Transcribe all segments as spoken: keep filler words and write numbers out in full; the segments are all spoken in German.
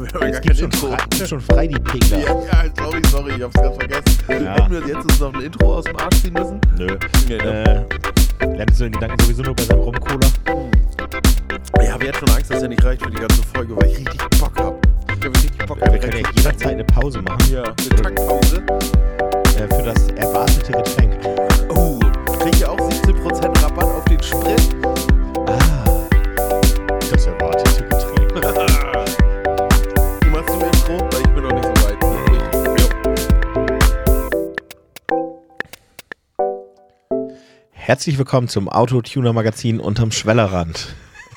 wir haben ja gar gibt kein schon Intro. frei, schon frei die Pegler. Ja, ja, sorry, sorry, ich hab's ganz vergessen. Ja. Hätten wir jetzt uns noch ein Intro aus dem Arsch ziehen müssen? Nö. Nee, ne? Äh, lernst du den Gedanken sowieso nur bei seinem Rum-Cola? Ich habe jetzt schon Angst, dass er nicht reicht für die ganze Folge, weil ich richtig Bock habe. Ich habe richtig Bock. Ja, wir können ja jederzeit eine Pause machen. Ja, eine Tankpause. Äh, für das erwartete Getränk. Oh, kriege ich auch siebzehn Prozent Rabatt auf den Sprit? Ah, das erwartete Getränk. Du machst du Intro? Weil ich bin noch nicht so weit. Herzlich willkommen zum Autotuner-Magazin unterm Schwellerrand.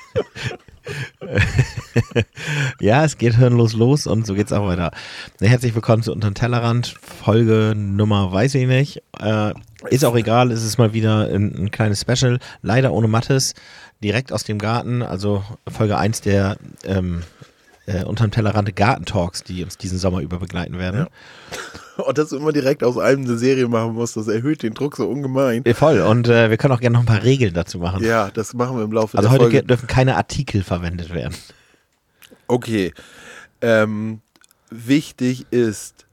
Ja, es geht hirnlos los und so geht's auch weiter. Herzlich willkommen zu Unterm Tellerrand, Folge Nummer weiß ich nicht. Äh, ist auch egal, es ist mal wieder ein, ein kleines Special, leider ohne Mattes, direkt aus dem Garten, also Folge eins der ähm, äh, Unterm Tellerrand Gartentalks, die uns diesen Sommer über begleiten werden. Ja. Und dass du immer direkt aus allem eine Serie machen musst, das erhöht den Druck so ungemein. Ja, voll, und äh, wir können auch gerne noch ein paar Regeln dazu machen. Ja, das machen wir im Laufe also der heute Folge. ge- dürfen keine Artikel verwendet werden. Okay. Ähm, wichtig ist,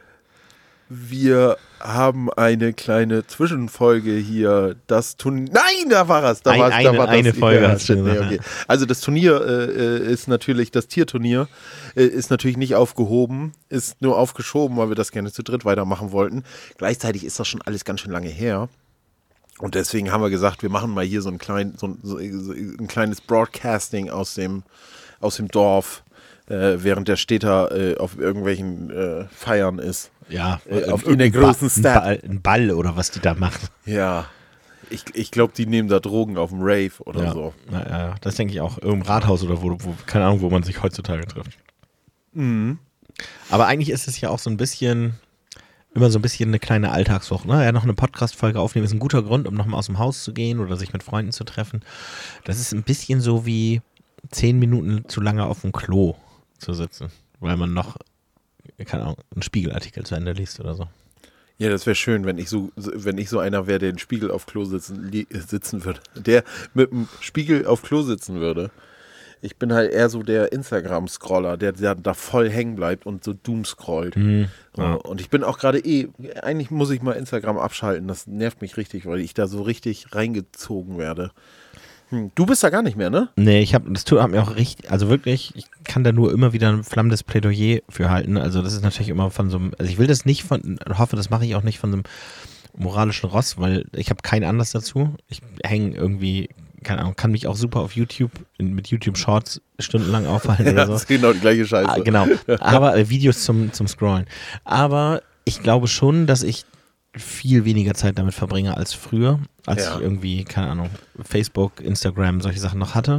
wir haben eine kleine Zwischenfolge hier. Das Turnier. Nein, da war es. Da Ein, war's, eine, da war eine das, Folge ja, hast du nee, gesagt. okay. Also das Turnier äh, ist natürlich, das Tierturnier äh, ist natürlich nicht aufgehoben, ist nur aufgeschoben, weil wir das gerne zu dritt weitermachen wollten. Gleichzeitig ist das schon alles ganz schön lange her. Und deswegen haben wir gesagt, wir machen mal hier so ein, klein, so ein, so ein kleines Broadcasting aus dem, aus dem Dorf, äh, während der Städter äh, auf irgendwelchen äh, Feiern ist. Ja, Äh, auf ein in der großen Ba- Stadt. Ein Ball, ein Ball oder was die da machen. Ja, ich, ich glaube, die nehmen da Drogen auf dem Rave oder Ja, so. na, ja, das denke ich auch. Im Rathaus oder wo, wo, keine Ahnung, wo man sich heutzutage trifft. Mhm. Aber eigentlich ist es ja auch so ein bisschen, immer so ein bisschen eine kleine Alltagswoche. Ne? Ja, noch eine Podcast-Folge aufnehmen ist ein guter Grund, um nochmal aus dem Haus zu gehen oder sich mit Freunden zu treffen. Das ist ein bisschen so wie zehn Minuten zu lange auf dem Klo zu sitzen, weil man noch, keine Ahnung, einen Spiegelartikel zu Ende liest oder so. Ja, das wäre schön, wenn ich so, wenn ich so einer wäre, der den Spiegel auf Klo sitzen, li- sitzen würde. Der mit dem Spiegel auf Klo sitzen würde. Ich bin halt eher so der Instagram-Scroller, der, der da voll hängen bleibt und so doomscrollt. Mhm. So, Ja. und ich bin auch gerade eh, eigentlich muss ich mal Instagram abschalten, das nervt mich richtig, weil ich da so richtig reingezogen werde. Hm. Du bist da gar nicht mehr, ne? Nee, ich habe das tut hat mir auch richtig, also wirklich, ich kann da nur immer wieder ein flammendes Plädoyer für halten. Also das ist natürlich immer von so einem, also ich will das nicht von, hoffe, das mache ich auch nicht von so einem moralischen Ross, weil ich habe keinen Anlass dazu. Ich hänge irgendwie, keine Ahnung, kann mich auch super auf YouTube, in, mit YouTube Shorts stundenlang aufhalten Ja, oder das so. ist genau die gleiche Scheiße. Ah, genau, aber äh, Videos zum, zum Scrollen. Aber ich glaube schon, dass ich viel weniger Zeit damit verbringe als früher, als Ja. ich irgendwie, keine Ahnung, Facebook, Instagram, solche Sachen noch hatte.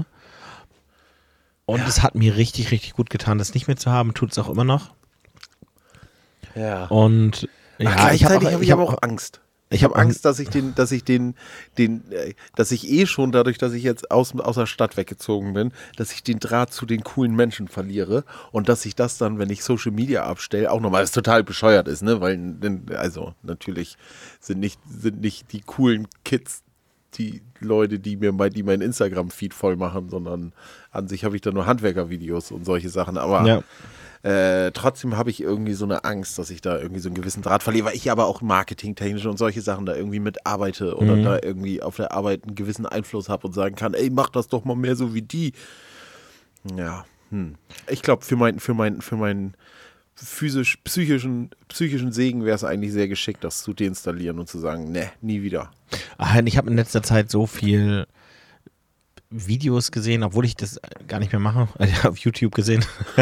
Und Ja. es hat mir richtig, richtig gut getan, das nicht mehr zu haben, tut es auch immer noch. Ja. Und ja, Ach, ich habe gleichzeitig auch, habe ich ich hab aber auch, auch Angst. ich Ich habe hab Angst, dass ich den, dass ich den, den, äh, dass ich eh schon dadurch, dass ich jetzt aus, aus der Stadt weggezogen bin, dass ich den Draht zu den coolen Menschen verliere und dass ich das dann, wenn ich Social Media abstelle, auch nochmal, was total bescheuert ist, ne, weil, also, natürlich sind nicht, sind nicht die coolen Kids die Leute, die mir mein, die mein Instagram-Feed voll machen, sondern an sich habe ich da nur Handwerkervideos und solche Sachen, aber ja. Äh, trotzdem habe ich irgendwie so eine Angst, dass ich da irgendwie so einen gewissen Draht verliere, weil ich aber auch marketingtechnisch und solche Sachen da irgendwie mitarbeite oder Mhm. da irgendwie auf der Arbeit einen gewissen Einfluss habe und sagen kann, ey, mach das doch mal mehr so wie die. Ja, hm. Ich glaube, für, mein, für, mein, für meinen physisch, psychischen, psychischen Segen wäre es eigentlich sehr geschickt, das zu deinstallieren und zu sagen, ne, nie wieder. Ach, ich habe in letzter Zeit so viel Videos gesehen, obwohl ich das gar nicht mehr mache, also auf YouTube gesehen,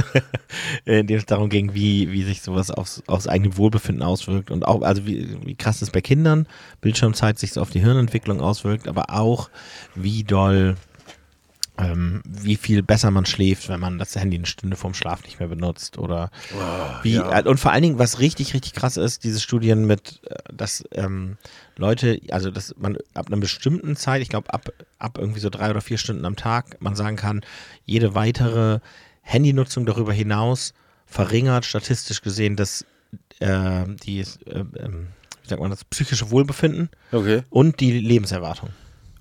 in denen es darum ging, wie, wie sich sowas aufs, aufs eigene Wohlbefinden auswirkt und auch, also wie, wie krass das bei Kindern, Bildschirmzeit sich so auf die Hirnentwicklung auswirkt, aber auch wie doll, ähm, wie viel besser man schläft, wenn man das Handy eine Stunde vorm Schlaf nicht mehr benutzt oder Oh, wie, ja. und vor allen Dingen, was richtig, richtig krass ist, diese Studien mit, äh, dass ähm, Leute, also dass man ab einer bestimmten Zeit, ich glaube ab, ab irgendwie so drei oder vier Stunden am Tag, man sagen kann, jede weitere Handynutzung darüber hinaus verringert statistisch gesehen das, äh, die, äh, ähm, wie sagt man das, psychische Wohlbefinden Okay. und die Lebenserwartung.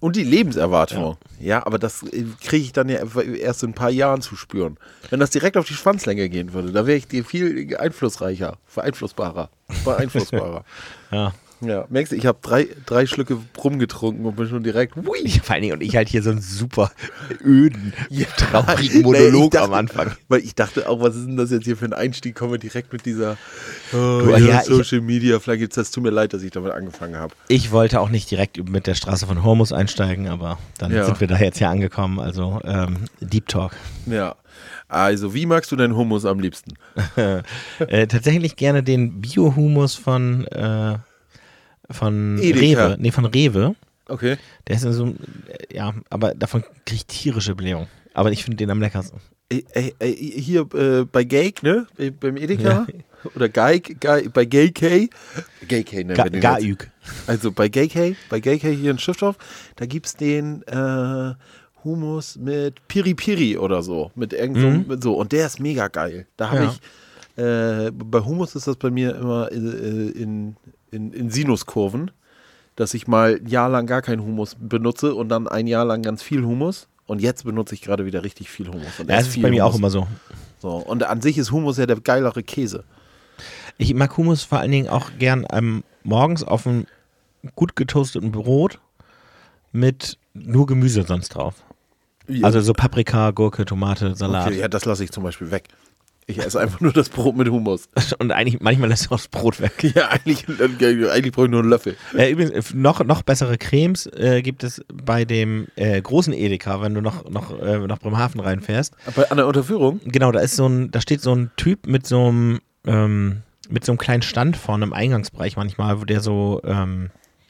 Und die Lebenserwartung. Ja, ja, aber das kriege ich dann ja erst in ein paar Jahren zu spüren. Wenn das direkt auf die Schwanzlänge gehen würde, da wäre ich dir viel einflussreicher, beeinflussbarer, beeinflussbarer. Ja. Ja, merkst du, ich habe drei, drei Schlücke rumgetrunken und bin schon direkt. Hui. Ich, vor allen Dingen, und ich halt hier so einen super öden, Ja, traurigen Monolog nee, dachte, am Anfang. Weil ich dachte auch, was ist denn das jetzt hier für ein Einstieg? Kommen wir direkt mit dieser oh, Du, ja, ja, Social Media, vielleicht gibt's das. Tut mir leid, dass ich damit angefangen habe. Ich wollte auch nicht direkt mit der Straße von Hormus einsteigen, aber dann Ja. sind wir da jetzt ja angekommen. Also ähm, Deep Talk. Ja. Also, wie magst du deinen Hummus am liebsten? äh, tatsächlich gerne den Bio-Humus von, äh, von Edeka. Rewe. Nee, von Rewe. Okay. Der ist in so, äh, ja, aber davon kriege ich tierische Blähung. Aber ich finde den am leckersten. Ey, ey, ey, hier äh, bei Geik, ne? Bei- Beim Edeka? Ja. Oder Geik, Geik bei Gay K. Gay K nennen Ga wir den jetzt. Gaüg. Also bei Gay K, bei Gay K hier in Schiffdorf, da gibt es den äh, Hummus mit Piri Piri oder so. Mit irgend so, Mhm. mit so. Und der ist mega geil. Da habe Ja. ich, äh, bei Hummus ist das bei mir immer in, in, in, in Sinuskurven, dass ich mal ein Jahr lang gar keinen Hummus benutze und dann ein Jahr lang ganz viel Hummus. Und jetzt benutze ich gerade wieder richtig viel Hummus. Und Ja, das esse ist viel bei mir Hummus. auch immer so. So. Und an sich ist Hummus ja der geilere Käse. Ich mag Hummus vor allen Dingen auch gern ähm, morgens auf einem gut getoasteten Brot mit nur Gemüse sonst drauf. Also so Paprika, Gurke, Tomate, Salat. Okay, ja, das lasse ich zum Beispiel weg. Ich esse einfach nur das Brot mit Hummus. Und eigentlich, manchmal lässt du auch das Brot weg. Ja, eigentlich, eigentlich brauche ich nur einen Löffel. Äh, übrigens, noch, noch bessere Cremes äh, gibt es bei dem äh, großen Edeka, wenn du noch, noch äh, nach Bremerhaven reinfährst. Bei, an der Unterführung? Genau, da ist so ein, da steht so ein Typ mit so einem, ähm, mit so einem kleinen Stand vorne im Eingangsbereich manchmal, wo der so ähm,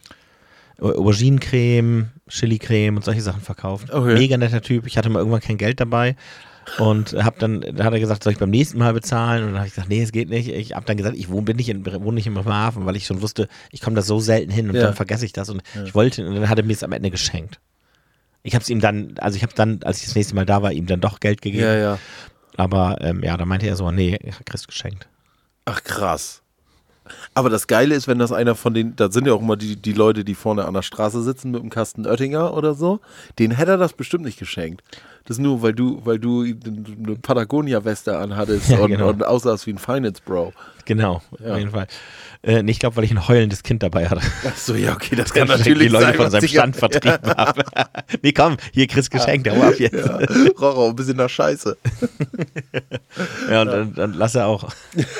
Auberginencreme, Chili-Creme und solche Sachen verkauft. Okay. Mega netter Typ. Ich hatte mal irgendwann kein Geld dabei und hab dann, da hat er gesagt, soll ich beim nächsten Mal bezahlen? Und dann habe ich gesagt, nee, es geht nicht. Ich habe dann gesagt, ich wohne, bin nicht in, wohne nicht in Bremerhaven, weil ich schon wusste, ich komme da so selten hin und Ja. dann vergesse ich das und ich wollte, und dann hat er mir es am Ende geschenkt. Ich habe es ihm dann, also ich habe dann, als ich das nächste Mal da war, ihm dann doch Geld gegeben. Ja, ja. Aber ähm, ja, da meinte er so, nee, kriegst geschenkt. Ach, krass. Aber das Geile ist, wenn das einer von den, da sind ja auch immer die, die Leute, die vorne an der Straße sitzen mit dem Kasten Oettinger oder so, den hätte er das bestimmt nicht geschenkt. Das nur, weil du, weil du eine Patagonia-Weste anhattest Ja, und, genau. und aussahst wie ein Finance-Bro. Genau, Ja. auf jeden Fall. Äh, nee, ich glaube, weil ich ein heulendes Kind dabei hatte. Ach so, ja, okay, das kann Dann natürlich die Leute sein. von was seinem ich- Stand vertrieben haben. Nee, komm, hier kriegst Geschenk, der ab jetzt. Ja, roch auch ein bisschen nach Scheiße. Ja, und Dann, dann lass er auch.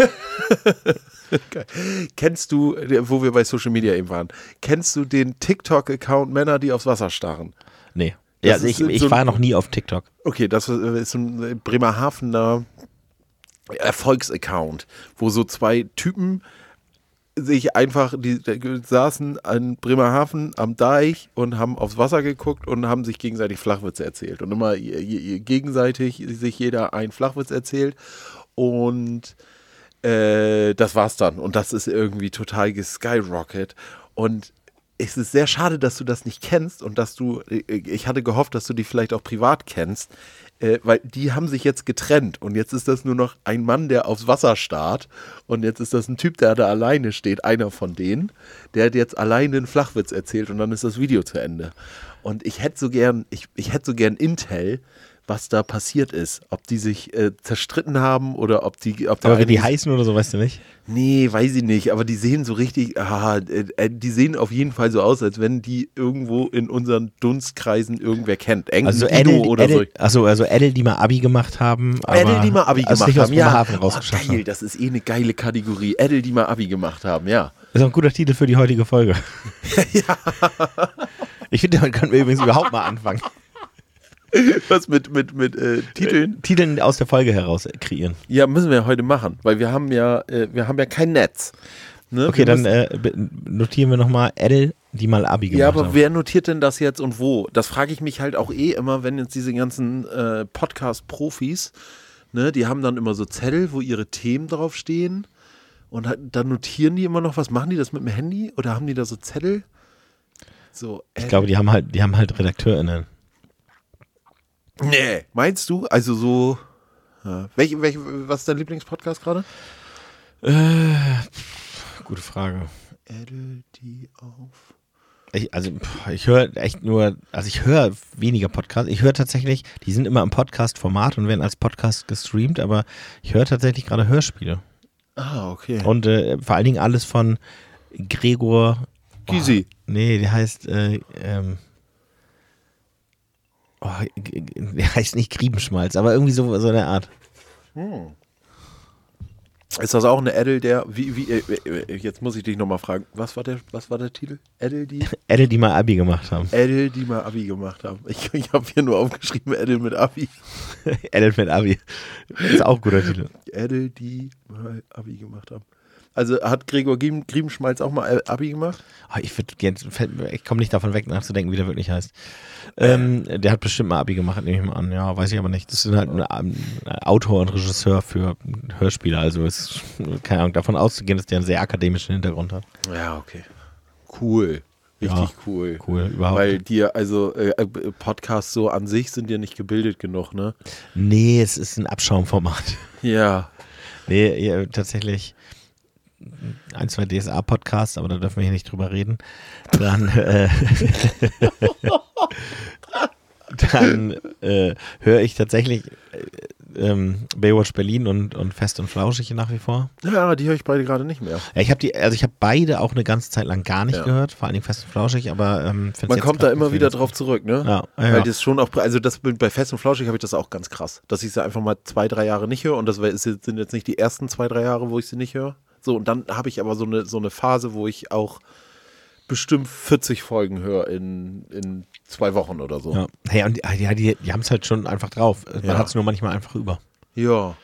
Geil. Kennst du, wo wir bei Social Media eben waren, kennst du den TikTok-Account Männer, die aufs Wasser starren? Nee. Das Ja, also ist ich, ich so ein- war noch nie auf TikTok. Okay, das ist so ein Bremerhavener Erfolgsaccount, wo so zwei Typen sich einfach, die, die saßen in Bremerhaven am Deich und haben aufs Wasser geguckt und haben sich gegenseitig Flachwitze erzählt. Und immer je- je- gegenseitig sich jeder einen Flachwitz erzählt. Und äh, das war's dann. Und das ist irgendwie total geskyrocket. Und es ist sehr schade, dass du das nicht kennst und dass du, ich hatte gehofft, dass du die vielleicht auch privat kennst, äh, weil die haben sich jetzt getrennt und jetzt ist das nur noch ein Mann, der aufs Wasser starrt und jetzt ist das ein Typ, der da alleine steht, einer von denen, der hat jetzt alleine einen Flachwitz erzählt und dann ist das Video zu Ende. Und ich hätte so gern, ich, ich hätte so gern Intel, was da passiert ist. Ob die sich äh, zerstritten haben oder ob die, ob der Aber wie eine- die heißen oder so, weißt du nicht? Nee, weiß ich nicht, aber die sehen so richtig, ah, äh, äh, die sehen auf jeden Fall so aus, als wenn die irgendwo in unseren Dunstkreisen irgendwer kennt. Eng Also Guido Edel, oder Edel, so. achso, also Edel, die mal Abi gemacht haben. Aber Edel, die mal Abi es gemacht nicht aus haben, ja. Bremerhaven Oh, rausgeschafft geil, haben. das ist eh eine geile Kategorie. Edel, die mal Abi gemacht haben, ja. Das ist auch ein guter Titel für die heutige Folge. ja. Ich finde, damit können wir übrigens überhaupt mal anfangen. Was mit, mit, mit äh, Titeln? Titeln aus der Folge heraus kreieren. Ja, müssen wir heute machen, weil wir haben ja, äh, wir haben ja kein Netz. Ne? Okay, Wir dann müssen- äh, be- notieren wir nochmal Edel, die mal Abi gemacht Ja, aber haben. wer notiert denn das jetzt und wo? Das frage ich mich halt auch eh immer, wenn jetzt diese ganzen äh, Podcast-Profis, ne, die haben dann immer so Zettel, wo ihre Themen draufstehen und halt, dann notieren die immer noch was. Machen die das mit dem Handy oder haben die da so Zettel? So, Ich glaube, die haben halt, die haben halt RedakteurInnen. nee. Meinst du? Also so, ja. welche, welche, was ist dein Lieblingspodcast gerade? Äh, gute Frage. Edel, die auf. Ich, also pff, ich höre echt nur, also ich höre weniger Podcasts. Ich höre tatsächlich, die sind immer im Podcast-Format und werden als Podcast gestreamt, aber ich höre tatsächlich gerade Hörspiele. Ah, okay. Und äh, vor allen Dingen alles von Gregor Gysi. Oh, nee, der heißt äh, ähm, oh, der heißt nicht Griebenschmalz, aber irgendwie so, so eine Art. Hm. Ist das auch eine Edel, der, wie, wie, äh, jetzt muss ich dich nochmal fragen, was war der, was war der Titel? Edel, die? Edel, die mal Abi gemacht haben. Edel, die mal Abi gemacht haben. Ich, ich habe hier nur aufgeschrieben, Edel mit Abi. Edel mit Abi. Ist auch ein guter Titel. Edel, die mal Abi gemacht haben. Also hat Gregor Griebenschmalz auch mal Abi gemacht? Oh, ich ich komme nicht davon weg, nachzudenken, wie der wirklich heißt. Ähm, der hat bestimmt mal Abi gemacht, nehme ich mal an. Ja, weiß ich aber nicht. Das ist halt ein, ein Autor und Regisseur für Hörspiele. Also ist, keine Ahnung, davon auszugehen, dass der einen sehr akademischen Hintergrund hat. Ja, okay. Cool. Richtig ja, cool. Cool, überhaupt. Weil dir, also äh, Podcasts so an sich sind ja nicht gebildet genug, ne? Nee, es ist ein Abschaumformat. Ja. Nee, ja, tatsächlich ein, zwei D S A-Podcasts, aber da dürfen wir hier nicht drüber reden. Dann, äh, dann äh, höre ich tatsächlich äh, ähm, Baywatch Berlin und, und Fest und Flauschig nach wie vor. Ja, die höre ich beide gerade nicht mehr. Ja, ich habe die, also ich habe beide auch eine ganze Zeit lang gar nicht ja. gehört, vor allen Dingen Fest und Flauschig, aber ähm, man kommt da immer wieder drauf zurück, ne? Ja, ja, Weil ja. das schon auch, also das bei Fest und Flauschig habe ich das auch ganz krass, dass ich sie einfach mal zwei, drei Jahre nicht höre und das sind jetzt nicht die ersten zwei, drei Jahre, wo ich sie nicht höre. So, und dann habe ich aber so eine, so eine Phase, wo ich auch bestimmt vierzig Folgen höre in, in zwei Wochen oder so. Ja, hey, und ja, die, die haben es halt schon einfach drauf. Man ja. hat es nur manchmal einfach über. Ja.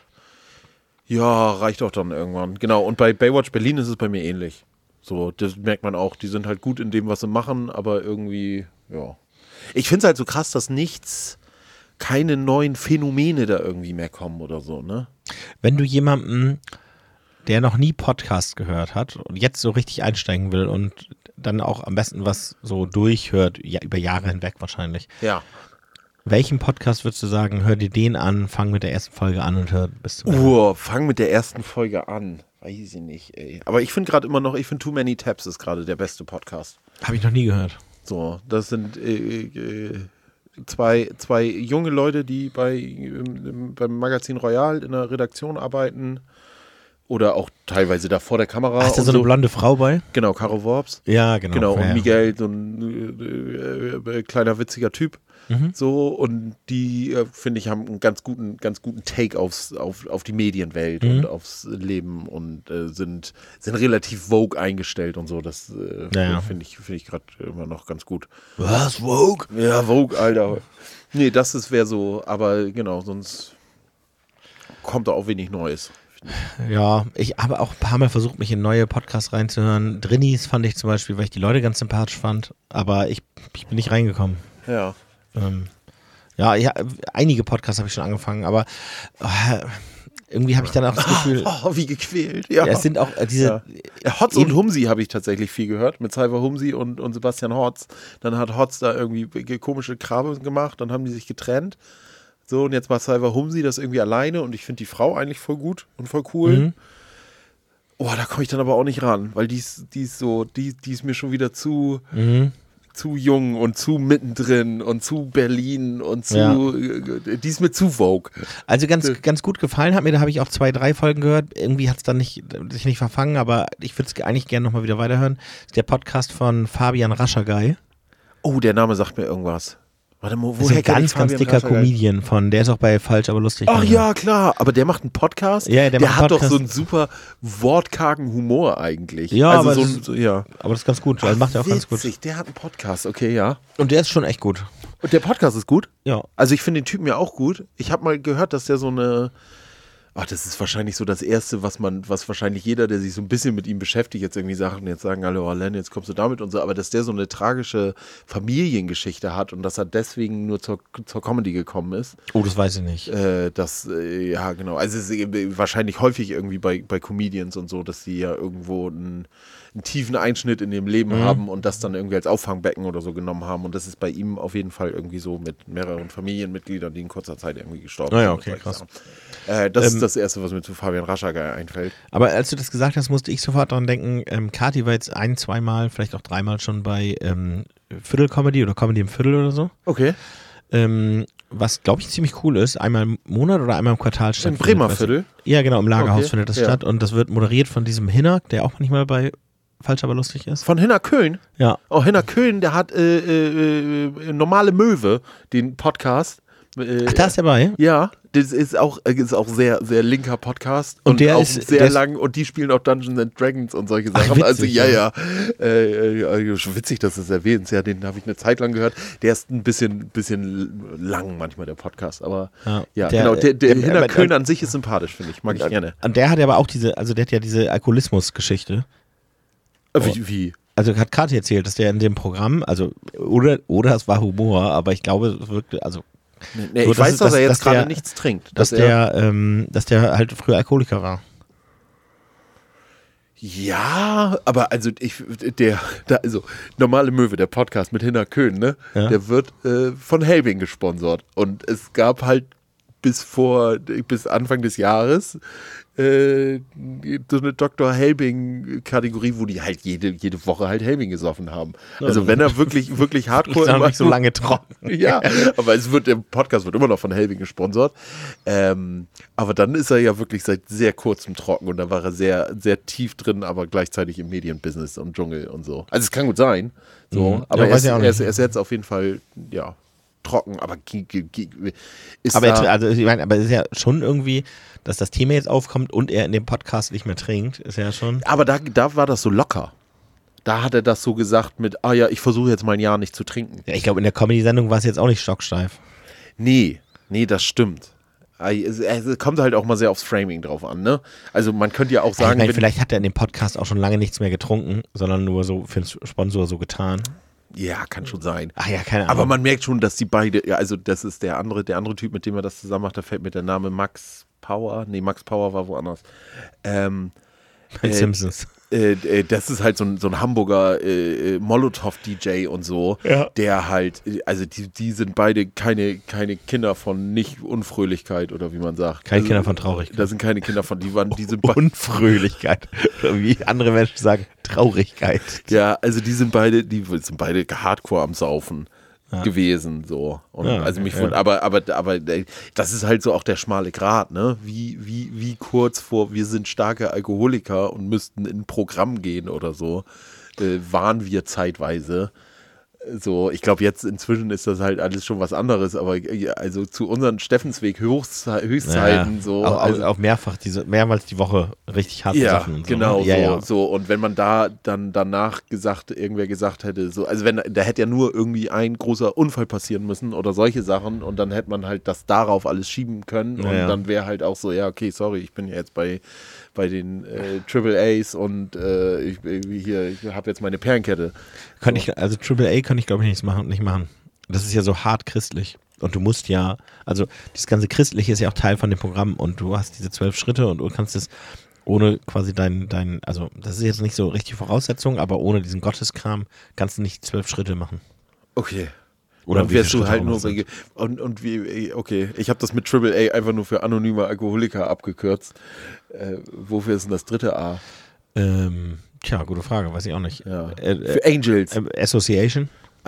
Ja, reicht auch dann irgendwann. Genau, und bei Baywatch Berlin ist es bei mir ähnlich. So, das merkt man auch. Die sind halt gut in dem, was sie machen, aber irgendwie, ja. Ich finde es halt so krass, dass nichts, keine neuen Phänomene da irgendwie mehr kommen oder so, ne? Wenn du jemanden, der noch nie Podcast gehört hat und jetzt so richtig einsteigen will und dann auch am besten was so durchhört, ja, über Jahre hinweg wahrscheinlich. Ja. Welchen Podcast würdest du sagen, hör dir den an, fang mit der ersten Folge an und hör bis zum Ende? Oh, fang mit der ersten Folge an. Weiß ich nicht, ey. Aber ich finde gerade immer noch, ich finde Too Many Tabs ist gerade der beste Podcast. Habe ich noch nie gehört. So, das sind äh, äh, zwei, zwei junge Leute, die bei, im, im, beim Magazin Royal in der Redaktion arbeiten. Oder auch teilweise da vor der Kamera. Ach, ist da so eine blonde Frau bei? Genau, Caro Worps. Ja, genau. Genau, und ja, Miguel, so ein äh, äh, kleiner, witziger Typ. Mhm. So, und die, äh, finde ich, haben einen ganz guten, ganz guten Take aufs, auf, auf die Medienwelt Mhm. und aufs Leben und äh, sind, sind relativ Vogue eingestellt und so. Das äh, Ja, ja. finde ich, finde ich gerade immer noch ganz gut. Was, Vogue? Ja, Vogue, Alter. Nee, das ist wäre so, aber genau, sonst kommt da auch wenig Neues. Ja, ich habe auch ein paar Mal versucht, mich in neue Podcasts reinzuhören. Drinnies fand ich zum Beispiel, weil ich die Leute ganz sympathisch fand, aber ich, ich bin nicht reingekommen. Ja. Ähm, ja, ja, einige Podcasts habe ich schon angefangen, aber äh, irgendwie habe ich dann auch das Gefühl, Oh, wie gequält. Ja, ja, es sind auch äh, diese, Ja. Ja, Hotz und Humsi habe ich tatsächlich viel gehört, mit Cyber Humsi und, und Sebastian Hotz. Dann hat Hotz da irgendwie komische Kram gemacht, dann haben die sich getrennt. So, und jetzt macht Cyber Humsi das irgendwie alleine und ich finde die Frau eigentlich voll gut und voll cool. Mhm. Oh, da komme ich dann aber auch nicht ran, weil die ist, die ist so, die, die ist mir schon wieder zu, Mhm. zu jung und zu mittendrin und zu Berlin und zu, Ja. äh, die ist mir zu Vogue. Also ganz, ganz gut gefallen hat mir, da habe ich auch zwei, drei Folgen gehört. Irgendwie hat es dann nicht, sich nicht verfangen, aber ich würde es eigentlich gerne nochmal wieder weiterhören. Das ist der Podcast von Fabian Raschagay. Oh, der Name sagt mir irgendwas. Warte mal, Das ist woher ein kenn ich ganz, ganz Fabian dicker Raschagay? Comedian von, der ist auch bei Falsch, aber lustig. Ach ja, klar, aber der macht einen Podcast? Ja, der der macht hat einen doch so Podcast. einen super wortkargen Humor eigentlich. Ja, also aber so, das ein, ist- so, ja. Aber das ist ganz gut, das macht er auch ganz Witzig, gut. der hat einen Podcast, okay, ja. Und der ist schon echt gut. Und der Podcast ist gut? Ja. Also ich finde den Typen ja auch gut. Ich habe mal gehört, dass der so eine, ach, das ist wahrscheinlich so das Erste, was man, was wahrscheinlich jeder, der sich so ein bisschen mit ihm beschäftigt, jetzt irgendwie sagt und jetzt sagen alle, oh Len, jetzt kommst du damit und so, aber dass der so eine tragische Familiengeschichte hat und dass er deswegen nur zur, zur Comedy gekommen ist, Oh, das weiß ich nicht. äh, das, äh, ja genau, also es ist eben wahrscheinlich häufig irgendwie bei, bei Comedians und so, dass die ja irgendwo ein, einen tiefen Einschnitt in dem Leben mhm. haben und das dann irgendwie als Auffangbecken oder so genommen haben. Und das ist bei ihm auf jeden Fall irgendwie so mit mehreren Familienmitgliedern, die in kurzer Zeit irgendwie gestorben oh ja, sind. Okay, krass. Äh, das ähm, ist das Erste, was mir zu Fabian Raschager einfällt. Aber als du das gesagt hast, musste ich sofort daran denken, ähm, Kati war jetzt ein, zweimal, vielleicht auch dreimal schon bei ähm, Viertel-Comedy oder Comedy im Viertel oder so. Okay. Ähm, was, glaube ich, ziemlich cool ist. Einmal im Monat oder einmal im Quartal stattfindet. Im Bremerviertel? Ja, genau, im Lagerhaus okay. findet das ja. statt. Und das wird moderiert von diesem Hinner, der auch manchmal bei Falsch aber lustig ist. Von Hinner Köhn? Ja. Oh, Hinner Köhn, der hat äh, äh, äh, Normale Möwe, den Podcast. Äh, Ach, da ist der bei? Ja, das ist auch, ist auch sehr, sehr linker Podcast. Und, und der auch ist sehr der lang und die spielen auch Dungeons and Dragons und solche Sachen. Ach, witzig, also ja, ja. Äh, äh, witzig, dass du es erwähnst. Ja, den habe ich eine Zeit lang gehört. Der ist ein bisschen, bisschen lang manchmal, der Podcast. Aber ja, ja der, genau. Der, der, der Hinner Köhn an sich ist sympathisch, finde ich. Mag ich gerne. Und der hat aber auch diese, also der hat ja diese Alkoholismus-Geschichte. Wie? wie? Also hat Kathi erzählt, dass der in dem Programm, also oder, oder es war Humor, aber ich glaube, es wirkte, also Nee, nee, so, ich weiß, dass, dass er jetzt gerade nichts trinkt. Dass, dass, der, ähm, dass der halt früher Alkoholiker war. Ja, aber also ich, der, der also Normale Möwe, der Podcast mit Hinner Köhn, ne, ja. der wird äh, von Helbing gesponsert. Und es gab halt bis vor, bis Anfang des Jahres äh, so eine Doktor Helbing-Kategorie, wo die halt jede, jede Woche halt Helbing gesoffen haben. Also wenn er wirklich, wirklich hardcore... Ich nicht so lange trocken. Ja, aber es wird, der Podcast wird immer noch von Helbing gesponsert. Ähm, aber dann ist er ja wirklich seit sehr kurzem trocken und da war er sehr, sehr tief drin, aber gleichzeitig im Medienbusiness und Dschungel und so. Also es kann gut sein, so, mhm. aber ja, er, ist, er, er, ist, er ist jetzt auf jeden Fall, ja... trocken, aber ist aber da jetzt, also ich meine, aber es ist ja schon irgendwie, dass das Thema jetzt aufkommt und er in dem Podcast nicht mehr trinkt, ist ja schon. Aber da, da war das so locker. Da hat er das so gesagt mit, ah ja, ich versuche jetzt mal ein Jahr nicht zu trinken. Ja, ich glaube, in der Comedy-Sendung war es jetzt auch nicht stocksteif. Nee, nee, das stimmt. Es kommt halt auch mal sehr aufs Framing drauf an, ne? Also man könnte ja auch sagen, ich meine, vielleicht hat er in dem Podcast auch schon lange nichts mehr getrunken, sondern nur so für den Sponsor so getan. Ja, kann schon sein. Ach ja, keine Ahnung. Aber man merkt schon, dass die beide, ja, also das ist der andere, der andere Typ, mit dem er das zusammen macht, da fällt mir der Name Max Power. Nee, Max Power war woanders. Ähm, Bei äh, Simpsons. Äh, äh, das ist halt so ein, so ein Hamburger äh, Molotow-D J und so, ja. der halt, also die, die sind beide keine, keine Kinder von Nicht-Unfröhlichkeit oder wie man sagt. Keine also, Kinder von Traurigkeit. Da sind keine Kinder von, die waren, die sind Unfröhlichkeit. Wie andere Menschen sagen, Traurigkeit. Ja, also die sind beide, die sind beide hardcore am Saufen. Ja. gewesen, so. Und ja, also mich ja. wund, aber, aber, aber das ist halt so auch der schmale Grat, ne? Wie, wie, wie kurz vor, wir sind starke Alkoholiker und müssten in ein Programm gehen oder so, äh, waren wir zeitweise. So, ich glaube, jetzt inzwischen ist das halt alles schon was anderes, aber also zu unseren Steffensweg Höchstzei- Höchstzeiten ja, so. Auch, also, auch mehrfach, diese, mehrmals die Woche richtig hart ja, besoffen. Und so, genau, ne? ja, so, ja. so. Und wenn man da dann danach gesagt, irgendwer gesagt hätte, so, also wenn, da hätte ja nur irgendwie ein großer Unfall passieren müssen oder solche Sachen und dann hätte man halt das darauf alles schieben können und ja. dann wäre halt auch so, ja, okay, sorry, ich bin ja jetzt bei bei den äh, Triple A's und äh, ich, hier, ich habe jetzt meine Perlenkette. Kann so. ich, also Triple A kann ich glaube ich nichts machen, nicht machen. Das ist ja so hart christlich. Und du musst ja, also das ganze Christliche ist ja auch Teil von dem Programm und du hast diese zwölf Schritte und du kannst es ohne quasi dein, dein, also das ist jetzt nicht so richtig Voraussetzung, aber ohne diesen Gotteskram kannst du nicht zwölf Schritte machen. Okay. Oder dann wärst du halt nur wegen, und, und wie, okay, ich habe das mit Triple A einfach nur für anonyme Alkoholiker abgekürzt. Äh, wofür ist denn das dritte A? Ähm, tja, gute Frage, weiß ich auch nicht. Ja. Äh, äh, für Angels. Äh, Association.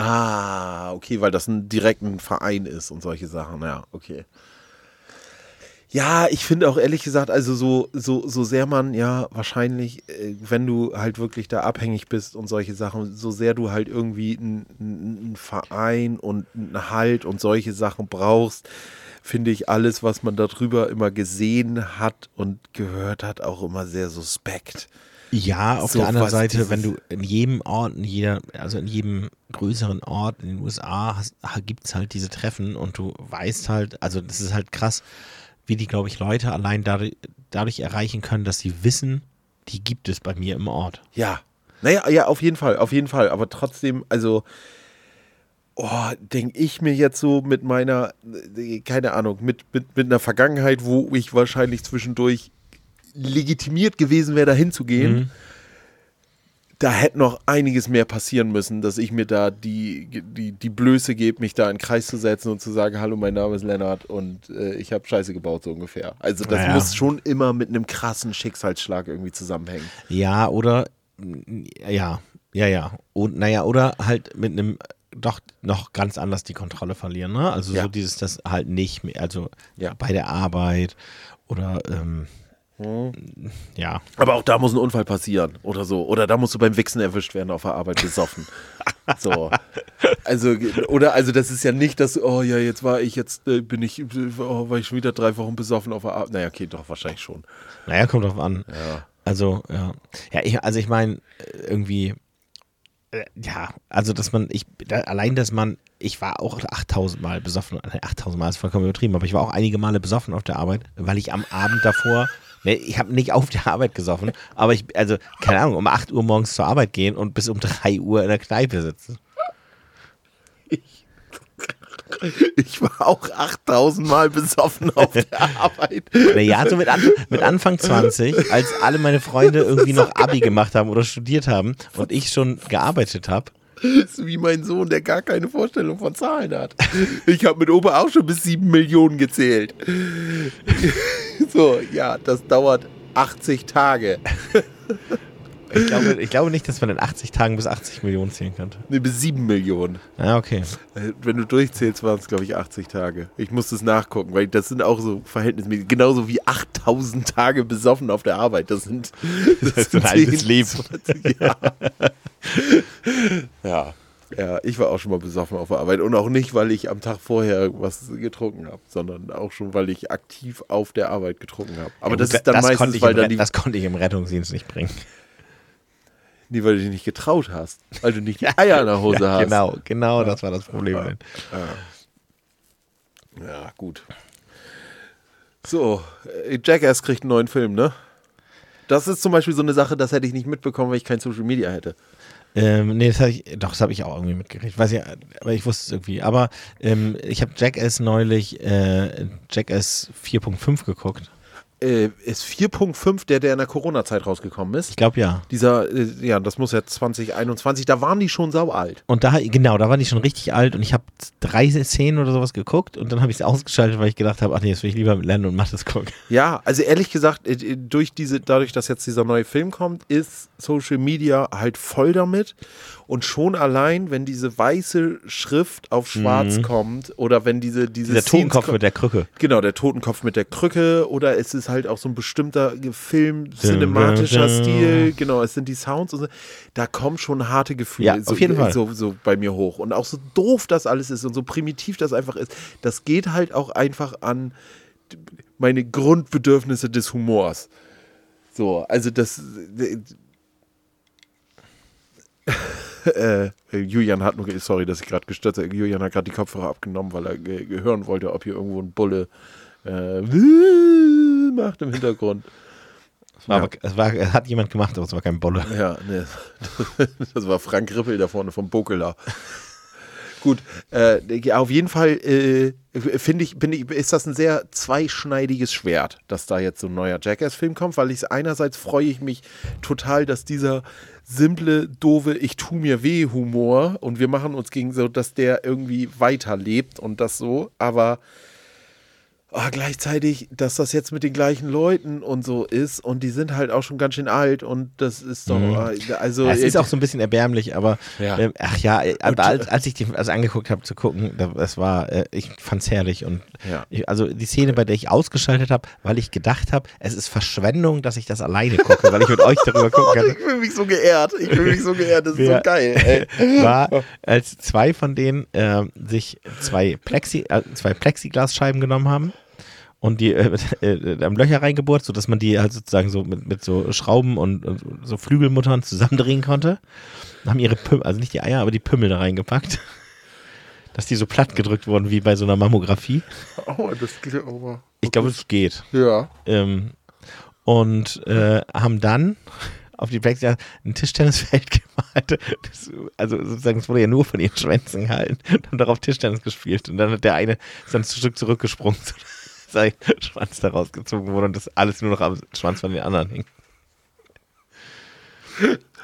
Ah, okay, weil das ein direkten Verein ist und solche Sachen, ja, okay. Ja, ich finde auch ehrlich gesagt, also so, so, so sehr man ja wahrscheinlich, äh, wenn du halt wirklich da abhängig bist und solche Sachen, so sehr du halt irgendwie einen Verein und einen Halt und solche Sachen brauchst, finde ich alles, was man darüber immer gesehen hat und gehört hat, auch immer sehr suspekt. Ja, auf so, der anderen Seite, dieses, wenn du in jedem Ort, in jeder, also in jedem größeren Ort in den U S A gibt es halt diese Treffen und du weißt halt, also das ist halt krass, wie die, glaube ich, Leute allein dadurch, dadurch erreichen können, dass sie wissen, die gibt es bei mir im Ort. Ja, naja, ja, auf jeden Fall, auf jeden Fall, aber trotzdem, also oh, denke ich mir jetzt so mit meiner, keine Ahnung, mit, mit, mit einer Vergangenheit, wo ich wahrscheinlich zwischendurch legitimiert gewesen wäre, dahin zu gehen, mhm. da hätte noch einiges mehr passieren müssen, dass ich mir da die, die, die Blöße gebe, mich da in den Kreis zu setzen und zu sagen, hallo, mein Name ist Lennart und äh, ich habe Scheiße gebaut, so ungefähr. Also das naja. muss schon immer mit einem krassen Schicksalsschlag irgendwie zusammenhängen. Ja, oder, ja, ja, ja. Und naja, oder halt mit einem, doch noch ganz anders die Kontrolle verlieren, ne? Also ja. so dieses, das halt nicht mehr, also ja. bei der Arbeit oder, ähm, hm. ja. Aber auch da muss ein Unfall passieren oder so. Oder da musst du beim Wichsen erwischt werden auf der Arbeit besoffen. So. Also, oder, also das ist ja nicht, dass, oh ja, jetzt war ich, jetzt äh, bin ich, oh, war ich schon wieder drei Wochen besoffen auf der Arbeit. Naja, okay, doch, wahrscheinlich schon. Naja, kommt drauf an. Ja. Also, ja. Ja, ich, also ich meine, irgendwie, äh, ja, also dass man, ich, da, allein, dass man, ich war auch achttausend Mal besoffen, achttausend Mal ist vollkommen übertrieben, aber ich war auch einige Male besoffen auf der Arbeit, weil ich am Abend davor, ne, ich habe nicht auf der Arbeit gesoffen, aber ich, also, keine Ahnung, um acht Uhr morgens zur Arbeit gehen und bis um drei Uhr in der Kneipe sitzen. Ich, ich war auch achttausend Mal besoffen auf der Arbeit. Naja, so mit, An mit Anfang zwanzig, als alle meine Freunde irgendwie noch Abi gemacht haben oder studiert haben und ich schon gearbeitet habe. Das ist wie mein Sohn, der gar keine Vorstellung von Zahlen hat. Ich habe mit Opa auch schon bis sieben Millionen gezählt. So, ja, das dauert achtzig Tage. Ich glaube, ich glaube nicht, dass man in achtzig Tagen bis achtzig Millionen zählen könnte. Nee, bis sieben Millionen. Ja, okay. Wenn du durchzählst, waren es, glaube ich, achtzig Tage. Ich muss das nachgucken, weil das sind auch so Verhältnismäßig, genauso wie achttausend Tage besoffen auf der Arbeit. Das sind, das das ist ein halbes Leben. Ja. ja. Ja, ich war auch schon mal besoffen auf der Arbeit und auch nicht, weil ich am Tag vorher was getrunken habe, sondern auch schon, weil ich aktiv auf der Arbeit getrunken habe. Aber ja, das ist dann das meistens, weil dann die... Das konnte ich im Rettungsdienst nicht bringen. Nee, weil du dich nicht getraut hast, weil du nicht die Eier in der Hose ja, hast. Genau, genau, ja. Das war das Problem. Ja, ja. ja gut. So, Jackass kriegt einen neuen Film, ne? Das ist zum Beispiel so eine Sache, das hätte ich nicht mitbekommen, weil ich kein Social Media hätte. Ähm, nee, das habe ich, doch, das habe ich auch irgendwie mitgekriegt. Weiß ich, aber ich wusste es irgendwie. Aber ähm, ich habe Jackass neulich, äh, Jackass vier Punkt fünf geguckt. Äh, ist vier Punkt fünf der, der in der Corona-Zeit rausgekommen ist? Ich glaube, ja. Dieser, äh, ja, das muss ja zwanzig einundzwanzig, da waren die schon sau alt. Und da, genau, da waren die schon richtig alt und ich habe drei Szenen oder sowas geguckt und dann habe ich es ausgeschaltet, weil ich gedacht habe, ach nee, das will ich lieber mit Lernen und Mathis gucken. Ja, also ehrlich gesagt, durch diese, dadurch, dass jetzt dieser neue Film kommt, ist Social Media halt voll damit. Und schon allein, wenn diese weiße Schrift auf schwarz mhm. kommt oder wenn diese, diese der Totenkopf mit der Krücke. Genau, der Totenkopf mit der Krücke oder es ist halt auch so ein bestimmter Film, cinematischer Stil, genau, es sind die Sounds und so, da kommen schon harte Gefühle ja, so, auf jeden Fall. So, so bei mir hoch. Und auch so doof das alles ist und so primitiv das einfach ist, das geht halt auch einfach an meine Grundbedürfnisse des Humors. So, also das... Äh, Julian hat nur, sorry, dass ich gerade gestürzt habe, Julian hat gerade die Kopfhörer abgenommen, weil er ge- hören wollte, ob hier irgendwo ein Bulle äh, macht im Hintergrund. Es war, ja. aber, es war, hat jemand gemacht, aber es war kein Bulle. Ja, nee, das war Frank Rippel da vorne vom Bokeler. Gut, äh, auf jeden Fall äh, finde ich, bin ich, ist das ein sehr zweischneidiges Schwert, dass da jetzt so ein neuer Jackass-Film kommt, weil ich einerseits freue ich mich total, dass dieser simple, doofe, ich tu mir weh Humor und wir machen uns gegen so, dass der irgendwie weiterlebt und das so, aber oh, gleichzeitig, dass das jetzt mit den gleichen Leuten und so ist und die sind halt auch schon ganz schön alt und das ist doch, mhm. also... Ja, es ist auch so ein bisschen erbärmlich, aber ja. Ähm, ach ja, und, als, als ich den also angeguckt habe zu gucken, das war, äh, ich fand's herrlich und ja. ich, also die Szene, bei der ich ausgeschaltet habe, weil ich gedacht habe, es ist Verschwendung, dass ich das alleine gucke, weil ich mit euch darüber gucken kann. Ich fühle mich so geehrt, ich fühle mich so geehrt, das ist Wer, so geil. Ey. War, als zwei von denen äh, sich zwei, Plexi, äh, zwei Plexiglasscheiben genommen haben und die äh, äh, haben Löcher reingebohrt, sodass man die halt sozusagen so mit, mit so Schrauben und, und so Flügelmuttern zusammendrehen konnte. Und haben ihre Pümmel, also nicht die Eier, aber die Pümmel da reingepackt. Dass die so platt gedrückt wurden wie bei so einer Mammographie. Oh, das geht aber. Ich glaube, es geht. Ja. Ähm, und äh, haben dann auf die Plexiglas ein Tischtennisfeld gemalt. Das, also sozusagen, es wurde ja nur von ihren Schwänzen gehalten und haben darauf Tischtennis gespielt. Und dann hat der eine ist dann ein Stück zurückgesprungen, sein Schwanz da rausgezogen wurde und das alles nur noch am Schwanz von den anderen hing.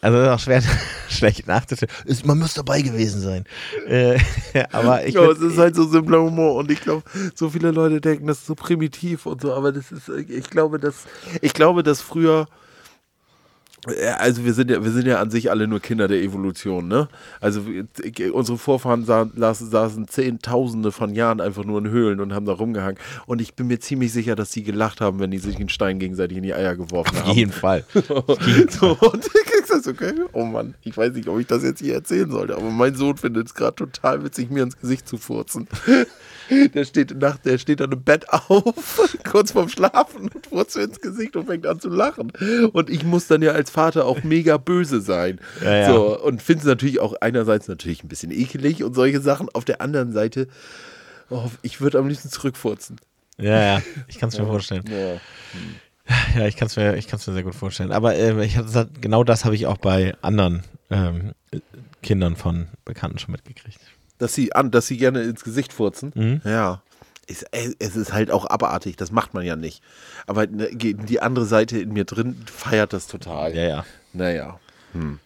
Also das ist auch schwer, schlecht nachzustellen. Man muss dabei gewesen sein. Äh, aber ich ja, würd, es ist halt so simpler Humor und ich glaube, so viele Leute denken, das ist so primitiv und so, aber das ist, ich glaube, dass, ich glaube, dass früher, also wir sind ja, wir sind ja an sich alle nur Kinder der Evolution, ne? Also unsere Vorfahren sa saßen, saßen Zehntausende von Jahren einfach nur in Höhlen und haben da rumgehangen. Und ich bin mir ziemlich sicher, dass sie gelacht haben, wenn die sich einen Stein gegenseitig in die Eier geworfen haben. Auf jeden Fall. so, und du kriegst das, okay? Oh Mann, ich weiß nicht, ob ich das jetzt hier erzählen sollte, aber mein Sohn findet es gerade total witzig, mir ins Gesicht zu furzen. Der steht, nach, der steht dann im Bett auf, kurz vorm Schlafen und furzt mir ins Gesicht und fängt an zu lachen. Und ich muss dann ja als Vater auch mega böse sein. Ja, ja. So, und finde es natürlich auch einerseits natürlich ein bisschen ekelig und solche Sachen. Auf der anderen Seite, oh, ich würde am liebsten zurückfurzen. Ja, ja, ich kann es mir vorstellen. Ja. Ja, ich kann es mir, ich kann's mir sehr gut vorstellen. Aber äh, ich hatte, genau das habe ich auch bei anderen ähm, Kindern von Bekannten schon mitgekriegt. Dass sie, an, dass sie gerne ins Gesicht furzen? Mhm. Ja. Es, es ist halt auch abartig, das macht man ja nicht. Aber die andere Seite in mir drin feiert das total. Ja, ja. Naja. Hm.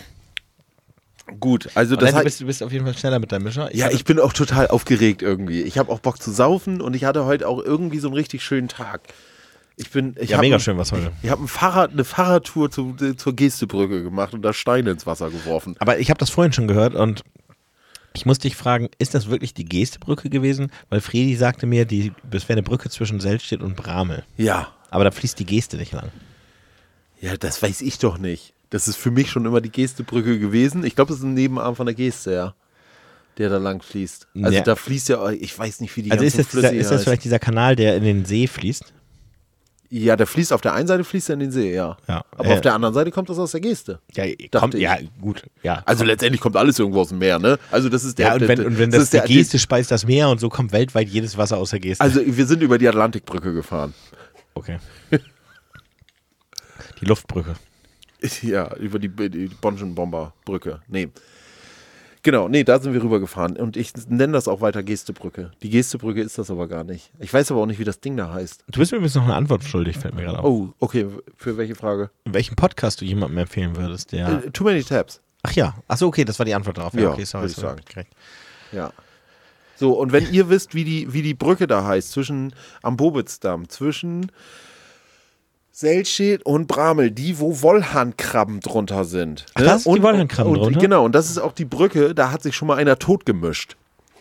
Gut, also das das heißt, du, bist, du bist auf jeden Fall schneller mit deinem Mischer. Ich ja, ich bin auch total aufgeregt irgendwie. Ich habe auch Bock zu saufen und ich hatte heute auch irgendwie so einen richtig schönen Tag. Ich bin, ich ja, mega ein, schön was heute. Ich habe ein Fahrrad, eine Fahrradtour zu, zur Gestebrücke gemacht und da Steine ins Wasser geworfen. Aber ich habe das vorhin schon gehört und ich muss dich fragen, ist das wirklich die Gestebrücke gewesen? Weil Fredi sagte mir, die, das wäre eine Brücke zwischen Seltstedt und Bramel. Ja. Aber da fließt die Geste nicht lang. Ja, das weiß ich doch nicht. Das ist für mich schon immer die Gestebrücke gewesen. Ich glaube, das ist ein Nebenarm von der Geste, ja. Der da lang fließt. Also ja. Da fließt ja, ich weiß nicht, wie die also ganzen ist das Flüsse dieser, ist das vielleicht dieser Kanal, der in den See fließt? Ja, der fließt auf der einen Seite fließt er in den See, ja. ja Aber äh, auf der anderen Seite kommt das aus der Geste. Ja, kommt, ja gut. Ja, also kommt. Letztendlich kommt alles irgendwo aus dem Meer, ne? Also das ist der. Ja, und wenn, der, und wenn das, das die der, Geste speist das Meer und so kommt weltweit jedes Wasser aus der Geste. Also wir sind über die Atlantikbrücke gefahren. Okay. Die Luftbrücke. Ja, über die, die Bonschen-Bomber-Brücke. Nee. Genau, nee, da sind wir rübergefahren. Und ich nenne das auch weiter Gestebrücke. Die Gestebrücke ist das aber gar nicht. Ich weiß aber auch nicht, wie das Ding da heißt. Du bist mir übrigens noch eine Antwort schuldig, fällt mir gerade auf. Oh, okay. Für welche Frage? In welchem Podcast du jemandem empfehlen würdest, der... Äh, too many tabs. Ach ja. Achso, okay, das war die Antwort darauf. Ja, ja okay, sorry. Würde ich sagen. Ja. So, und wenn ihr wisst, wie die, wie die Brücke da heißt, zwischen am Bobitzdamm, zwischen Seltstedt und Bramel, die, wo Wollhahnkrabben drunter sind. Ach, das ist die Wollhahnkrabben und, und, drunter? Genau, und das ist auch die Brücke, da hat sich schon mal einer totgemischt.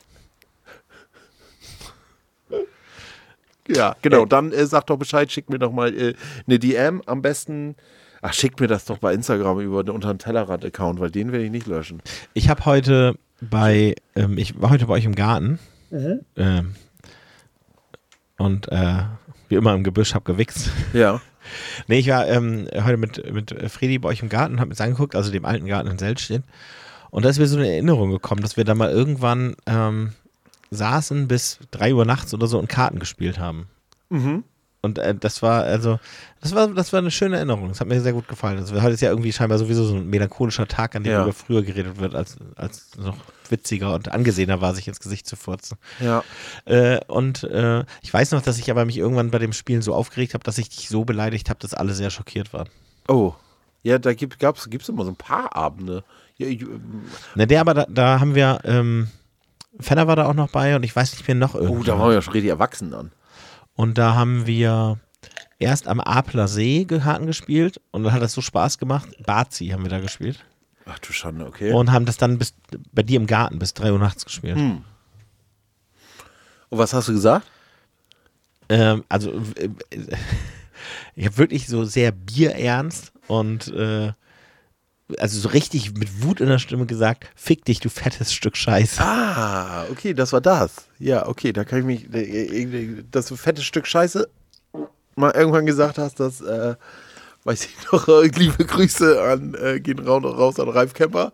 Ja, genau, dann äh, sagt doch Bescheid, schickt mir doch mal äh, eine D M, am besten, ach, schickt mir das doch bei Instagram über unter dem Tellerrad-Account, weil den werde ich nicht löschen. Ich habe heute bei, ähm, ich war heute bei euch im Garten mhm. ähm, und äh, wie immer im Gebüsch, habe gewichst. Ja. Nee, ich war ähm, heute mit, mit Fredi bei euch im Garten und habe mir das angeguckt, also dem alten Garten in Seltstedt. Und da ist mir so eine Erinnerung gekommen, dass wir da mal irgendwann ähm, saßen bis drei Uhr nachts oder so und Karten gespielt haben. Mhm. Und äh, das war, also, das war, das war eine schöne Erinnerung. Das hat mir sehr gut gefallen. Also, heute ist ja irgendwie scheinbar sowieso so ein melancholischer Tag, an dem ja. über früher geredet wird, als, als noch witziger und angesehener war, sich ins Gesicht zu furzen. Ja. Äh, und äh, ich weiß noch, dass ich aber mich irgendwann bei dem Spielen so aufgeregt habe, dass ich dich so beleidigt habe, dass alle sehr schockiert waren. Oh. Ja, da gibt es immer so ein paar Abende. Ja, ich, ähm, Na, der aber, da, da haben wir, ähm, Fenner war da auch noch bei und ich weiß nicht mehr noch irgendwas. Oh, da waren wir ja schon richtig erwachsen dann. Und da haben wir erst am Apler See Karten gespielt und dann hat das so Spaß gemacht. Bazi haben wir da gespielt. Ach du Schande, okay. Und haben das dann bis, bei dir im Garten bis drei Uhr nachts gespielt. Hm. Und was hast du gesagt? Ähm, also, äh, ich habe wirklich so sehr bierernst und äh, also so richtig mit Wut in der Stimme gesagt, fick dich, du fettes Stück Scheiße. Ah, okay, das war das. Ja, okay, da kann ich mich, dass du fettes Stück Scheiße mal irgendwann gesagt hast, dass, äh, weiß ich noch, liebe Grüße an, äh, gehen raus an Ralf Kemper.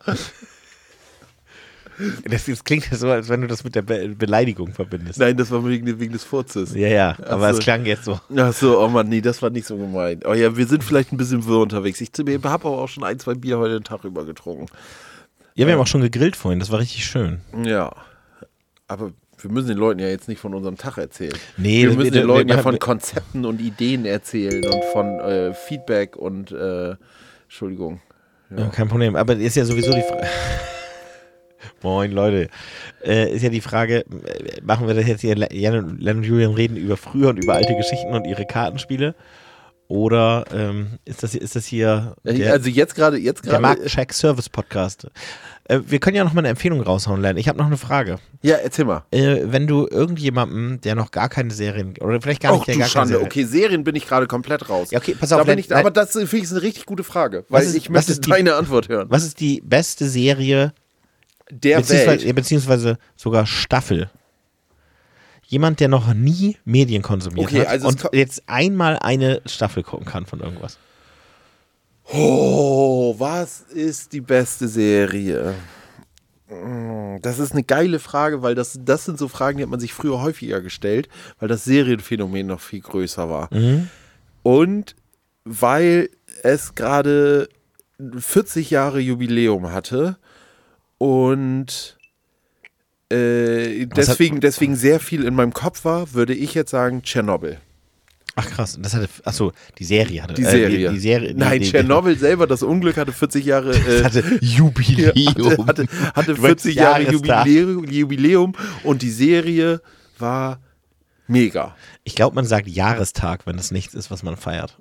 Das, das klingt so, als wenn du das mit der Be- Beleidigung verbindest. Nein, das war wegen, wegen des Furzes. Ja, ja, aber also, es klang jetzt so. Ach so, oh Mann, nee, das war nicht so gemeint. Oh ja, wir sind vielleicht ein bisschen wirr unterwegs. Ich habe aber auch schon ein, zwei Bier heute den Tag über getrunken. Ja, wir ähm, haben auch schon gegrillt vorhin, das war richtig schön. Ja, aber wir müssen den Leuten ja jetzt nicht von unserem Tag erzählen. Nee, wir müssen wir, den Leuten wir, ja von wir, Konzepten und Ideen erzählen und von äh, Feedback und, äh, Entschuldigung, Ja, kein Problem. Aber ist ja sowieso die Frage. Moin, Leute. Äh, ist ja die Frage, äh, machen wir das jetzt hier, Jan Len und Julian reden über früher und über alte Geschichten und ihre Kartenspiele? Oder ähm, ist, das, ist das hier der, also jetzt gerade jetzt der Marktcheck Service Podcast? Äh, wir können ja noch mal eine Empfehlung raushauen, Len. Ich habe noch eine Frage. Ja, erzähl mal. Äh, wenn du irgendjemandem, der noch gar keine Serien, oder vielleicht gar nicht, Och, der du gar Schande. keine Serien. Okay, Serien bin ich gerade komplett raus. Ja, okay, pass auf. Da bin Len, ich, aber das finde ich eine richtig gute Frage, weil ist, ich möchte die, deine Antwort hören. Was ist die beste Serie der beziehungsweise, Welt? Beziehungsweise sogar Staffel? Jemand, der noch nie Medien konsumiert Okay, hat also und jetzt einmal eine Staffel gucken kann von irgendwas. Oh, was ist die beste Serie? Das ist eine geile Frage, weil das, das sind so Fragen, die hat man sich früher häufiger gestellt, weil das Serienphänomen noch viel größer war. Mhm. Und weil es gerade vierzig Jahre Jubiläum hatte und äh, deswegen, deswegen sehr viel in meinem Kopf war, würde ich jetzt sagen Tschernobyl. Ach krass, das hatte, achso, die Serie hatte. Die Serie. Äh, die, die Serie Nein, die, die, Tschernobyl selber, das Unglück hatte vierzig Jahre äh, hatte Jubiläum. Hatte, hatte, hatte vierzig Jahre Jubiläum, Jubiläum und die Serie war mega. Ich glaube, man sagt Jahrestag, wenn es nichts ist, was man feiert.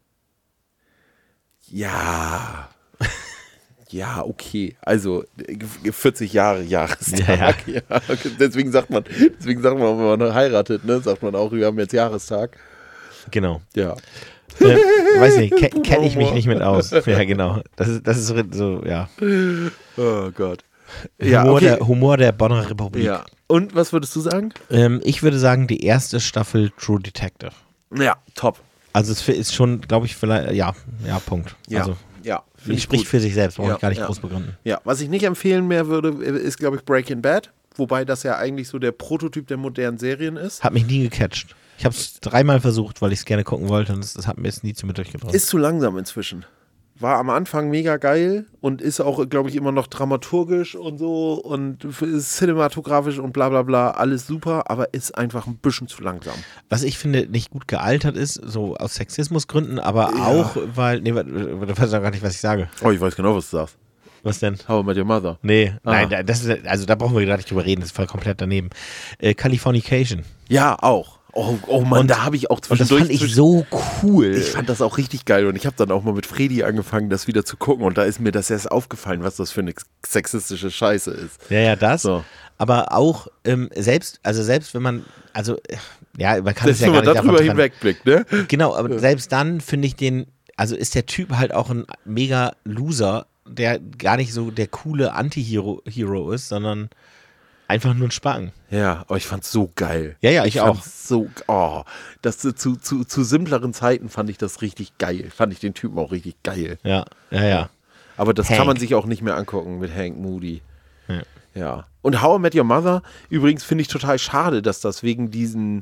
Ja. Ja, okay. Also vierzig Jahre Jahrestag. Ja, ja. Ja. Deswegen sagt man, deswegen sagt man, wenn man heiratet, ne, sagt man auch, wir haben jetzt Jahrestag. Genau. Ja. Äh, weiß nicht, ke- kenne ich mich nicht mit aus. Ja, genau. Das ist, das ist so, so, ja. Oh Gott. Humor, Ja, okay. der, Humor der Bonner Republik. Ja. Und was würdest du sagen? Ähm, ich würde sagen, die erste Staffel True Detective. Ja, top. Also es ist schon, glaube ich, vielleicht, ja, ja, Punkt. Ja, also, ja. Ich spricht für sich selbst, brauche ja, ich gar nicht ja. groß begründen. Ja, was ich nicht empfehlen mehr würde, ist, glaube ich, Breaking Bad. Wobei das ja eigentlich so der Prototyp der modernen Serien ist. Hat mich nie gecatcht. Ich habe es dreimal versucht, weil ich es gerne gucken wollte und das, das hat mir jetzt nie zu mir durchgebracht. Ist zu langsam inzwischen. War am Anfang mega geil und ist auch, glaube ich, immer noch dramaturgisch und so und cinematografisch und bla bla bla, alles super, aber ist einfach ein bisschen zu langsam. Was ich finde, nicht gut gealtert ist, so aus Sexismusgründen, aber Ja. auch, weil, nee, du weißt doch gar nicht, was ich sage. Oh, ich weiß genau, was du sagst. Was denn? How I Met Your Mother. Nee, Ah. nein, da- das ist, also da brauchen wir gar nicht drüber reden, das ist voll komplett daneben. Äh, Californication. Ja, auch. Oh, oh Mann, Und- da habe ich auch Und das zwischendurch... fand ich zwisch- so cool. Ich fand das auch richtig geil und ich habe dann auch mal mit Fredi angefangen, das wieder zu gucken und da ist mir das erst aufgefallen, was das für eine sexistische Scheiße ist. Ja, ja, das. So. Aber auch ähm, selbst, also selbst wenn man, also äh, ja, man kann Selbst es ja wenn gar man nicht darüber davon trennen. hinwegblickt, ne? Genau, aber selbst dann finde ich den, also ist der Typ halt auch ein mega Loser, der gar nicht so der coole Anti-Hero Hero ist, sondern einfach nur ein Spacken. Ja, aber ich fand's so geil. Ja, ja, ich ich auch. fand's so, oh, das zu, zu, zu, zu simpleren Zeiten fand ich das richtig geil. Fand ich den Typen auch richtig geil. Ja, ja, ja. Aber das Hank. kann man sich auch nicht mehr angucken mit Hank Moody. Ja. Ja. Und How I Met Your Mother, übrigens finde ich total schade, dass das wegen diesen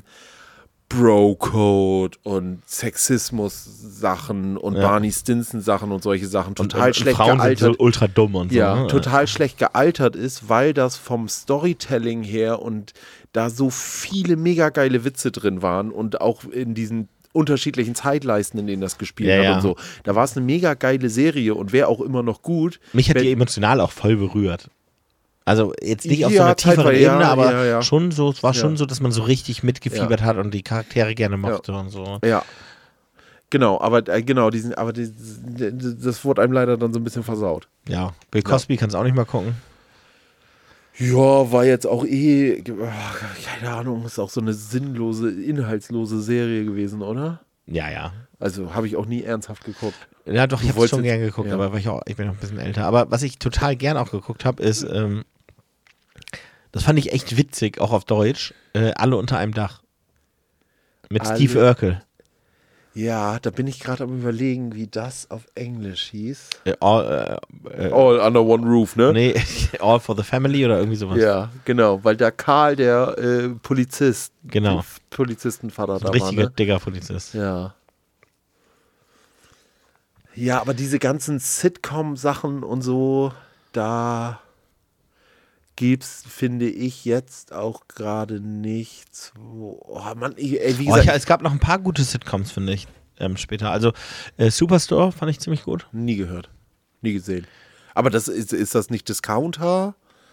Bro-Code und Sexismus-Sachen und Ja. Barney Stinson-Sachen und solche Sachen total und, und schlecht Frauen gealtert. sind so ultra dumm und so. Ja, ne? total schlecht gealtert ist, weil das vom Storytelling her und da so viele mega geile Witze drin waren und auch in diesen unterschiedlichen Zeitleisten, in denen das gespielt Ja, hat ja. und so. Da war es eine mega geile Serie und wäre auch immer noch gut. Mich hat wenn- die emotional auch voll berührt. Also jetzt nicht auf so Ja, einer tieferen zeitweise, ja, Ebene, aber ja, ja. schon so, es war Ja. schon so, dass man so richtig mitgefiebert hat und die Charaktere gerne mochte und so. Ja. Genau, aber äh, genau, diesen, aber die, das wurde einem leider dann so ein bisschen versaut. Ja, Bill Cosby kannst auch nicht mal gucken. Ja, war jetzt auch eh, ach, keine Ahnung, ist auch so eine sinnlose, inhaltslose Serie gewesen, oder? Ja, ja. Also habe ich auch nie ernsthaft geguckt. Ja, doch, ich Du habe wolltest schon jetzt- gern geguckt, ja. aber war ich, auch, ich bin noch ein bisschen älter. Aber was ich total gern auch geguckt habe, ist, ähm, das fand ich echt witzig, auch auf Deutsch, äh, Alle unter einem Dach. Mit Alle- Steve Urkel. Ja, da bin ich gerade am überlegen, wie das auf Englisch hieß. Äh, all, äh, äh, All under one roof, ne? nee, All for the Family oder irgendwie sowas. Ja, genau, weil der Karl, der äh, Polizist, Genau. Polizistenvater So da ein war, richtiger ne? Digger-Polizist. Ja. Ja, aber diese ganzen Sitcom-Sachen und so, da gibt's, finde ich, jetzt auch gerade nichts. Wo, oh Mann, ich, ey, wie Oh, gesagt, ich, es gab noch ein paar gute Sitcoms, finde ich, ähm, später. Also äh, Superstore fand ich ziemlich gut. nie gehört, nie gesehen. Aber das ist, ist das nicht Discounter?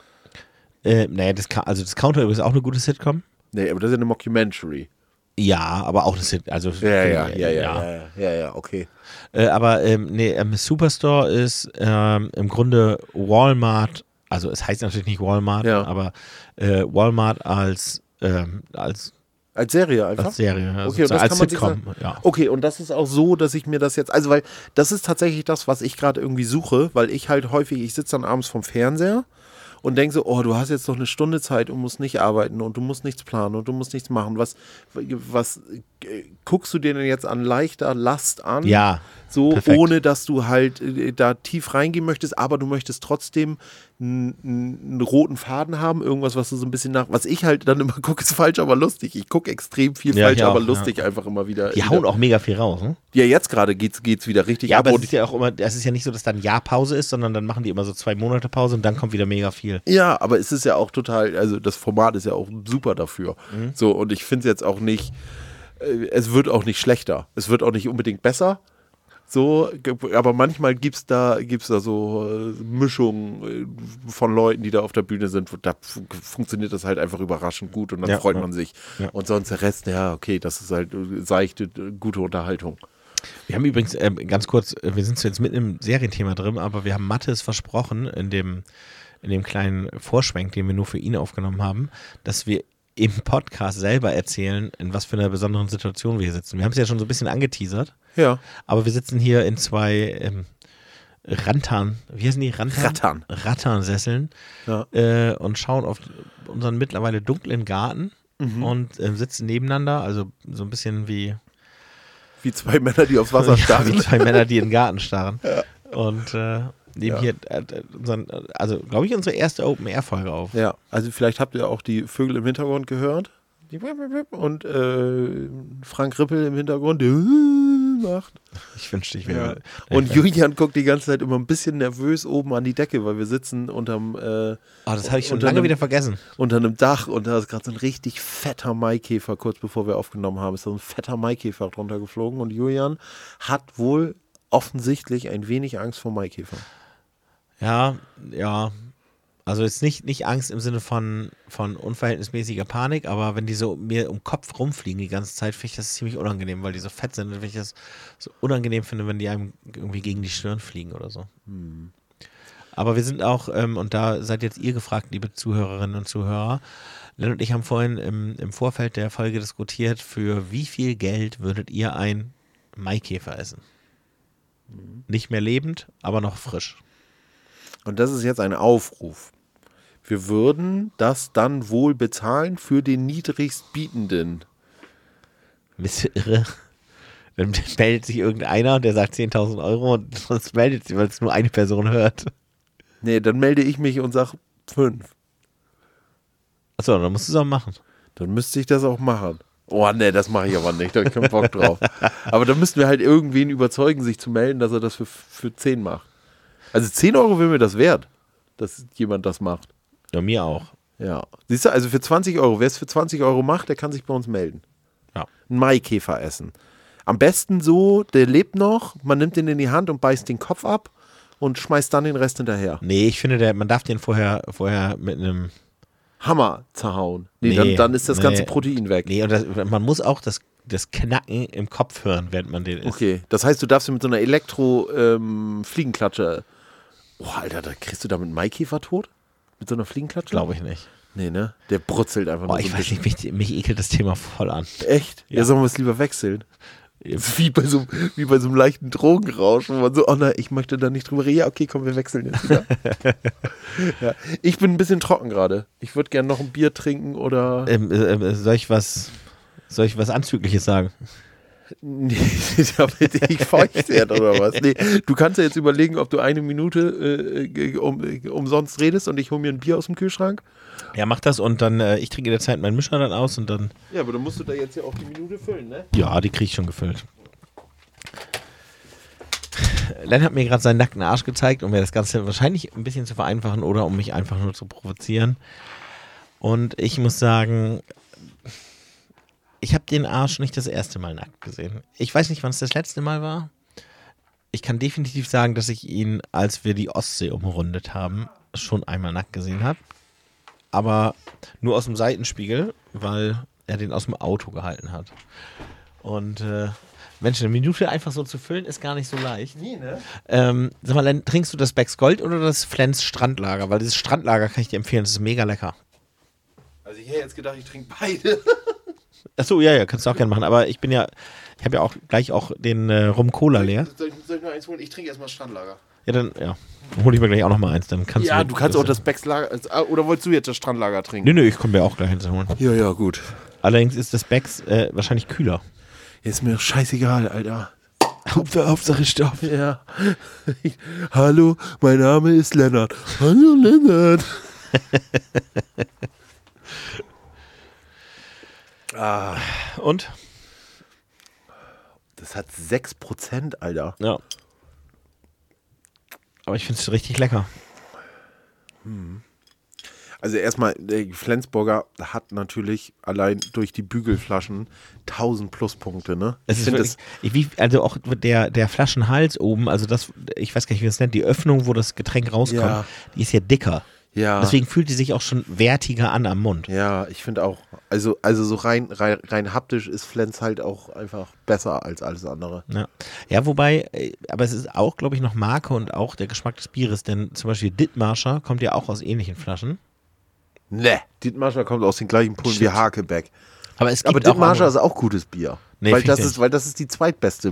Äh, naja, Disca- also Discounter ist auch eine gute Sitcom. Nee, aber das ist ja eine Mockumentary. Ja, aber auch eine Sitcom. Also, Ja, ja, ja, ja, ja, ja, ja, ja, okay. Äh, aber ähm, nee, ähm, Superstore ist ähm, im Grunde Walmart, also es heißt natürlich nicht Walmart, Ja. aber äh, Walmart als, ähm, als, Als Serie einfach? als Serie, also Okay, und das als kann man sich Sitcom. sagen- Ja. Okay, und das ist auch so, dass ich mir das jetzt, also weil das ist tatsächlich das, was ich gerade irgendwie suche, weil ich halt häufig, ich sitze dann abends vorm Fernseher und denke so, oh, du hast jetzt noch eine Stunde Zeit und musst nicht arbeiten und du musst nichts planen und du musst nichts machen. Was, was äh, guckst du dir denn jetzt an leichter Last an? Ja, So, perfekt. ohne dass du halt äh, da tief reingehen möchtest, aber du möchtest trotzdem einen roten Faden haben, irgendwas, was du so ein bisschen nach, was ich halt dann immer gucke, ist falsch, aber lustig. Ich gucke extrem viel Ja, falsch, ich aber auch, lustig ja. einfach immer wieder. Die wieder. hauen auch mega viel raus, ne? Ja, jetzt gerade geht's, geht's wieder richtig Ja, ab. aber es Und ist ja auch immer, es ist ja nicht so, dass dann ein Jahr Pause ist, sondern dann machen die immer so zwei Monate Pause und dann kommt wieder mega viel. ja, aber es ist ja auch total, also das Format ist ja auch super dafür. Mhm. So, und ich finde es jetzt auch nicht, äh, es wird auch nicht schlechter. Es wird auch nicht unbedingt besser. So, ge- aber manchmal gibt es da, gibt's da so äh, Mischungen äh, von Leuten, die da auf der Bühne sind. Da fun- funktioniert das halt einfach überraschend gut und dann Ja, freut ja. man sich. Ja. Und sonst der Rest, ja, okay, das ist halt äh, seichte, äh, gute Unterhaltung. Wir haben übrigens, ähm, ganz kurz, äh, wir sind jetzt mitten im Serienthema drin, aber wir haben Mathis versprochen in dem, in dem kleinen Vorschwenk, den wir nur für ihn aufgenommen haben, dass wir im Podcast selber erzählen, in was für einer besonderen Situation wir hier sitzen. Wir haben es ja schon so ein bisschen angeteasert, Ja. aber wir sitzen hier in zwei ähm, Rantan, wie heißen die? Rantan? Rattan. Rattan-Sesseln Ja. äh, und schauen auf unseren mittlerweile dunklen Garten Mhm. und äh, sitzen nebeneinander, also so ein bisschen wie Wie zwei Männer, die aufs Wasser Ja, starren. wie zwei Männer, die in den Garten starren. Und äh, nehmen Ja. hier äh, unseren, also glaube ich, unsere erste Open-Air-Folge auf. Ja, also vielleicht habt ihr auch die Vögel im Hintergrund gehört. Die und äh, Frank Rippel im Hintergrund, der macht. Ich wünschte, ich Ja. wäre. Und Julian guckt die ganze Zeit immer ein bisschen nervös oben an die Decke, weil wir sitzen unterm, äh, Oh, das habe ich schon unter lange einem- wieder vergessen. unter einem Dach und da ist gerade so ein richtig fetter Maikäfer, kurz bevor wir aufgenommen haben, ist so ein fetter Maikäfer drunter geflogen und Julian hat wohl offensichtlich ein wenig Angst vor Maikäfern. Ja, ja. Also jetzt nicht, nicht Angst im Sinne von, von unverhältnismäßiger Panik, aber wenn die so mir um den Kopf rumfliegen die ganze Zeit, finde ich das ziemlich unangenehm, weil die so fett sind und wenn ich das so unangenehm finde, wenn die einem irgendwie gegen die Stirn fliegen oder so. Hm. Aber wir sind auch, ähm, und da seid jetzt ihr gefragt, liebe Zuhörerinnen und Zuhörer, Len und ich haben vorhin im, im Vorfeld der Folge diskutiert, für wie viel Geld würdet ihr ein Maikäfer essen? Nicht mehr lebend, aber noch frisch. Und das ist jetzt ein Aufruf. Wir würden das dann wohl bezahlen für den niedrigstbietenden. Bist du irre? Dann meldet sich irgendeiner, der sagt zehntausend Euro und sonst meldet sich, weil es nur eine Person hört. Nee, dann melde ich mich und sag fünf. Achso, dann musst du es auch machen. Dann müsste ich das auch machen. Oh nee, das mache ich aber nicht, da hab ich keinen Bock drauf. Aber dann müssten wir halt irgendwen überzeugen, sich zu melden, dass er das für, für zehn macht. Also zehn Euro wäre mir das wert, dass jemand das macht. Ja, mir auch. Ja. Siehst du, also für zwanzig Euro, wer es für zwanzig Euro macht, der kann sich bei uns melden. Ja. Ein Maikäfer essen. Am besten so, der lebt noch, man nimmt den in die Hand und beißt den Kopf ab und schmeißt dann den Rest hinterher. Nee, ich finde, der, man darf den vorher, vorher mit einem. Hammer zerhauen. Nee, Nee, dann, dann ist das nee. ganze Protein weg. Nee, und das, man muss auch das, das Knacken im Kopf hören, während man den isst. Okay, das heißt, du darfst mit so einer Elektro-Fliegenklatsche. Oh, Alter, da kriegst du damit einen Maikäfer tot? Mit so einer Fliegenklatsche? Glaube ich nicht. Nee, ne? Der brutzelt einfach Boah, nur so ich ein weiß bisschen. nicht, mich, mich ekelt das Thema voll an. Echt? Ja, Ja. sollen wir es lieber wechseln? Das ist wie bei, so, wie bei so einem leichten Drogenrausch, wo man so, oh nein, ich möchte da nicht drüber reden. Ja, okay, komm, wir wechseln jetzt wieder. Ja. Ich bin ein bisschen trocken gerade. Ich würde gerne noch ein Bier trinken oder. Ähm, äh, soll ich was, soll ich was Anzügliches sagen? Nee, damit ich feucht werde oder was? Nee, du kannst ja jetzt überlegen, ob du eine Minute äh, um, umsonst redest und ich hole mir ein Bier aus dem Kühlschrank. Ja, mach das und dann, äh, ich trinke in der Zeit meinen Mischer dann aus und dann, Ja, aber dann musst du da jetzt ja auch die Minute füllen, ne? ja, die kriege ich schon gefüllt. Len hat mir gerade seinen nackten Arsch gezeigt, um mir das Ganze wahrscheinlich ein bisschen zu vereinfachen oder um mich einfach nur zu provozieren. Und ich muss sagen, ich habe den Arsch nicht das erste Mal nackt gesehen. Ich weiß nicht, wann es das letzte Mal war. ich kann definitiv sagen, dass ich ihn, als wir die Ostsee umrundet haben, schon einmal nackt gesehen habe. Aber nur aus dem Seitenspiegel, weil er den aus dem Auto gehalten hat. Und äh, Mensch, eine Minute einfach so zu füllen, ist gar nicht so leicht. Nee, ne? Ähm, sag mal, dann trinkst du das Becks Gold oder das Flens Strandlager? Weil dieses Strandlager kann ich dir empfehlen, das ist mega lecker. Also ich hätte jetzt gedacht, ich trinke beide. Achso, ja, ja, kannst du auch gerne machen. Aber ich bin ja, ich habe ja auch gleich auch den äh, Rum-Cola leer. Soll ich, soll ich noch eins holen? Ich trinke erstmal Strandlager. Ja, dann, ja. hole ich mir gleich auch noch mal eins. Dann kannst ja, du, du kannst auch das Becks-Lager, oder wolltest du jetzt das Strandlager trinken? Nö, nö, ich komme mir auch gleich eins holen. Ja, ja, gut. Allerdings ist das Becks äh, wahrscheinlich kühler. Ist mir scheißegal, Alter. Hauptsache, Hauptsache Stoff. Ja. Hallo, mein Name ist Lennart. Hallo, Lennart. ah. Und? Das hat sechs Prozent, Alter. Ja. Aber ich finde es richtig lecker. Hm. Also erstmal, der Flensburger hat natürlich allein durch die Bügelflaschen tausend Pluspunkte, ne? Es ist wirklich, ich, wie, also auch der, der Flaschenhals oben, also das, ich weiß gar nicht, wie das nennt, die Öffnung, wo das Getränk rauskommt, ja. die ist ja dicker. Ja. Deswegen fühlt die sich auch schon wertiger an am Mund. Ja, ich finde auch, also, also so rein, rein, rein haptisch ist Flens halt auch einfach besser als alles andere. Ja, ja wobei, aber es ist auch, glaube ich, noch Marke und auch der Geschmack des Bieres, denn zum Beispiel Dithmarscher kommt ja auch aus ähnlichen Flaschen. Ne, Dithmarscher kommt aus den gleichen Pullen wie Hakebeck. Aber, es gibt aber Dithmarscher ist auch gutes Bier. Nee, weil, das ist, weil das ist die zweitbeste.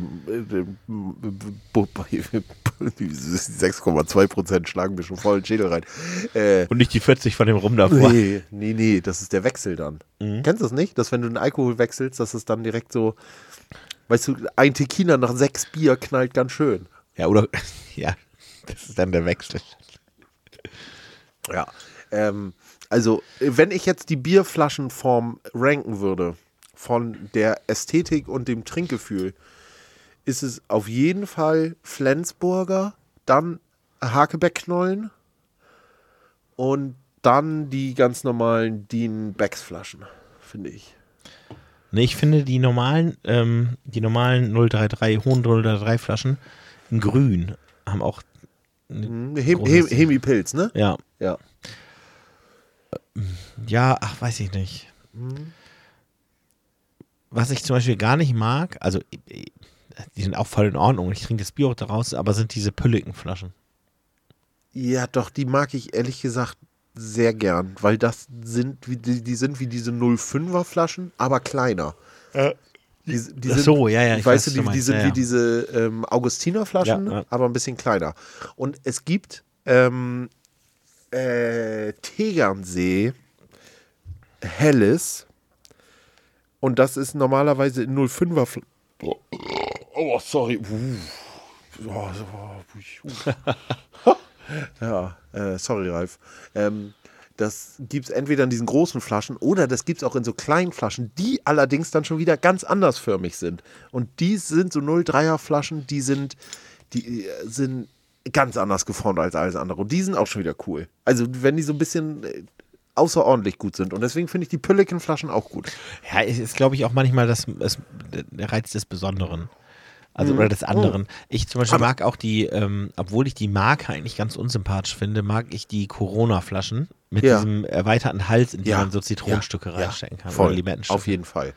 sechs Komma zwei Prozent schlagen wir schon voll in den Schädel rein. Äh, Und nicht die vierzig von dem Rum davor. Nee, nee, nee, das ist der Wechsel dann. Mhm. Kennst du das nicht? Dass wenn du den Alkohol wechselst, dass es dann direkt so, weißt du, ein Tequila nach sechs Bier knallt ganz schön. Ja, oder, ja, das ist dann der Wechsel. Ja, ähm, also, wenn ich jetzt die Bierflaschenform ranken würde, von der Ästhetik und dem Trinkgefühl, ist es auf jeden Fall Flensburger, dann Hakebeck-Knollen und dann die ganz normalen DIN Becks-Flaschen, finde ich. Nee, ich finde die normalen, ähm, die normalen null drei drei, hohen null drei drei Flaschen in grün haben auch eine Hem Hem Hemi-Pilz, ne? Ja. Ja. Ja, ach, weiß ich nicht. Mhm. Was ich zum Beispiel gar nicht mag, also die sind auch voll in Ordnung, ich trinke das Bier auch daraus, aber sind diese pülligen Flaschen. Ja, doch, die mag ich ehrlich gesagt sehr gern, weil das sind, wie die, die sind wie diese null fünfer Flaschen, aber kleiner. Äh, die, die sind, so, ja, ja. Ich weißt weiß, du, die, die sind ja, ja. wie diese ähm, Augustiner-Flaschen, ja, ja. aber ein bisschen kleiner. Und es gibt ähm, äh, Tegernsee Helles und das ist normalerweise in null fünfer Flaschen. Oh, oh, sorry. Uh. Oh, uh. ja, äh, sorry, Ralf. Ähm, das gibt es entweder in diesen großen Flaschen oder das gibt es auch in so kleinen Flaschen, die allerdings dann schon wieder ganz andersförmig sind. Und die sind so null dreier Flaschen, die sind, die sind ganz anders geformt als alles andere. Und die sind auch schon wieder cool. Also wenn die so ein bisschen äh, außerordentlich gut sind. Und deswegen finde ich die Pülliken-Flaschen auch gut. Ja, es ist, glaube ich, auch manchmal das, das, der Reiz des Besonderen. Also, oder des anderen. Ich zum Beispiel mag auch die, ähm, obwohl ich die Marke eigentlich ganz unsympathisch finde, mag ich die Corona-Flaschen mit ja. diesem erweiterten Hals, in die ja. man so Zitronenstücke ja. reinstecken kann. Voll. Oder Limettenstücke. Auf jeden Fall.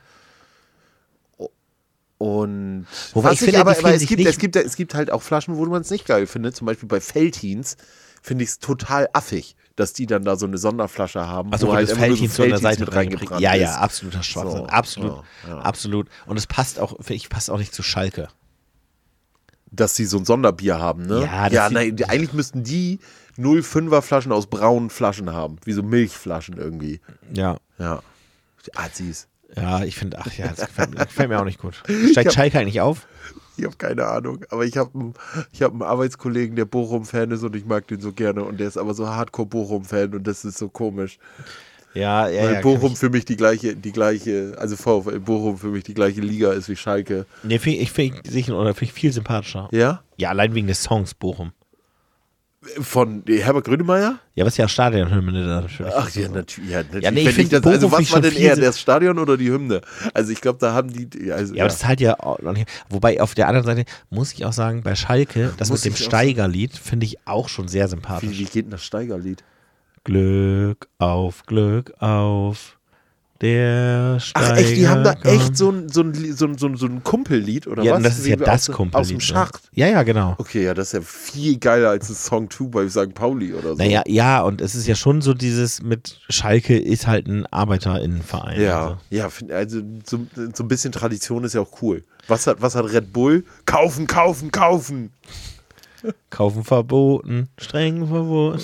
Und Wobei ich finde, aber, aber es, gibt, es, gibt, es gibt halt auch Flaschen, wo man es nicht geil findet. Zum Beispiel bei Veltins finde ich es total affig, dass die dann da so eine Sonderflasche haben, also, wo, wo halt das Veltins so an der Seite mit reingebrannt ja, ist. Ja, ja, absoluter Schwachsinn. So, absolut, ja, ja. absolut. Und es passt auch, ich passt auch nicht zu Schalke. Dass sie so ein Sonderbier haben, ne? Ja, ja nein, eigentlich müssten die null fünfer Flaschen aus braunen Flaschen haben. Wie so Milchflaschen irgendwie. Ja. Ja. Azis. Ja, ich finde, ach ja, das gefällt, gefällt mir auch nicht gut. Steigt hab, Schalke eigentlich auf? Ich habe keine Ahnung, aber ich habe einen, hab einen Arbeitskollegen, der Bochum-Fan ist und ich mag den so gerne und der ist aber so Hardcore-Bochum-Fan und das ist so komisch. Ja, ja, Weil ja. Bochum für mich die gleiche, die gleiche, also VfL Bochum für mich die gleiche Liga ist wie Schalke. Nee, find, ich finde ich, oder find ich viel sympathischer. Ja? Ja, allein wegen des Songs Bochum. Von Herbert Grönemeyer? Ja, was ja Stadionhymne da natürlich. Ach ja, natürlich. Ja, natürlich. Ja, nee, ich Wenn find, das, also Bochum was war find ich denn schon eher, viel- das Stadion oder die Hymne? Also ich glaube, da haben die, also, Ja, aber das ist halt ja auch noch nicht. Wobei auf der anderen Seite muss ich auch sagen, bei Schalke, das Muss mit dem ich auch Steigerlied finde ich auch schon sehr wie, sympathisch. wie geht denn das Steigerlied? Glück auf, Glück auf, der Steiger. Ach echt, die haben da kommt. echt so ein, so ein, so ein, so ein, so ein Kumpellied oder Ja, was? und das ist Wie ja wir das aus, Kumpellied. Aus dem ne? Schacht. Ja, ja, genau. Okay, ja, das ist ja viel geiler als das Song zwei bei Sankt Pauli oder so. Naja, ja, und es ist ja schon so dieses mit Schalke ist halt ein Arbeiterinnenverein. Ja, Also. ja, find, also so, so ein bisschen Tradition ist ja auch cool. Was hat, was hat Red Bull? Kaufen, kaufen, kaufen. Kaufen verboten, streng verboten.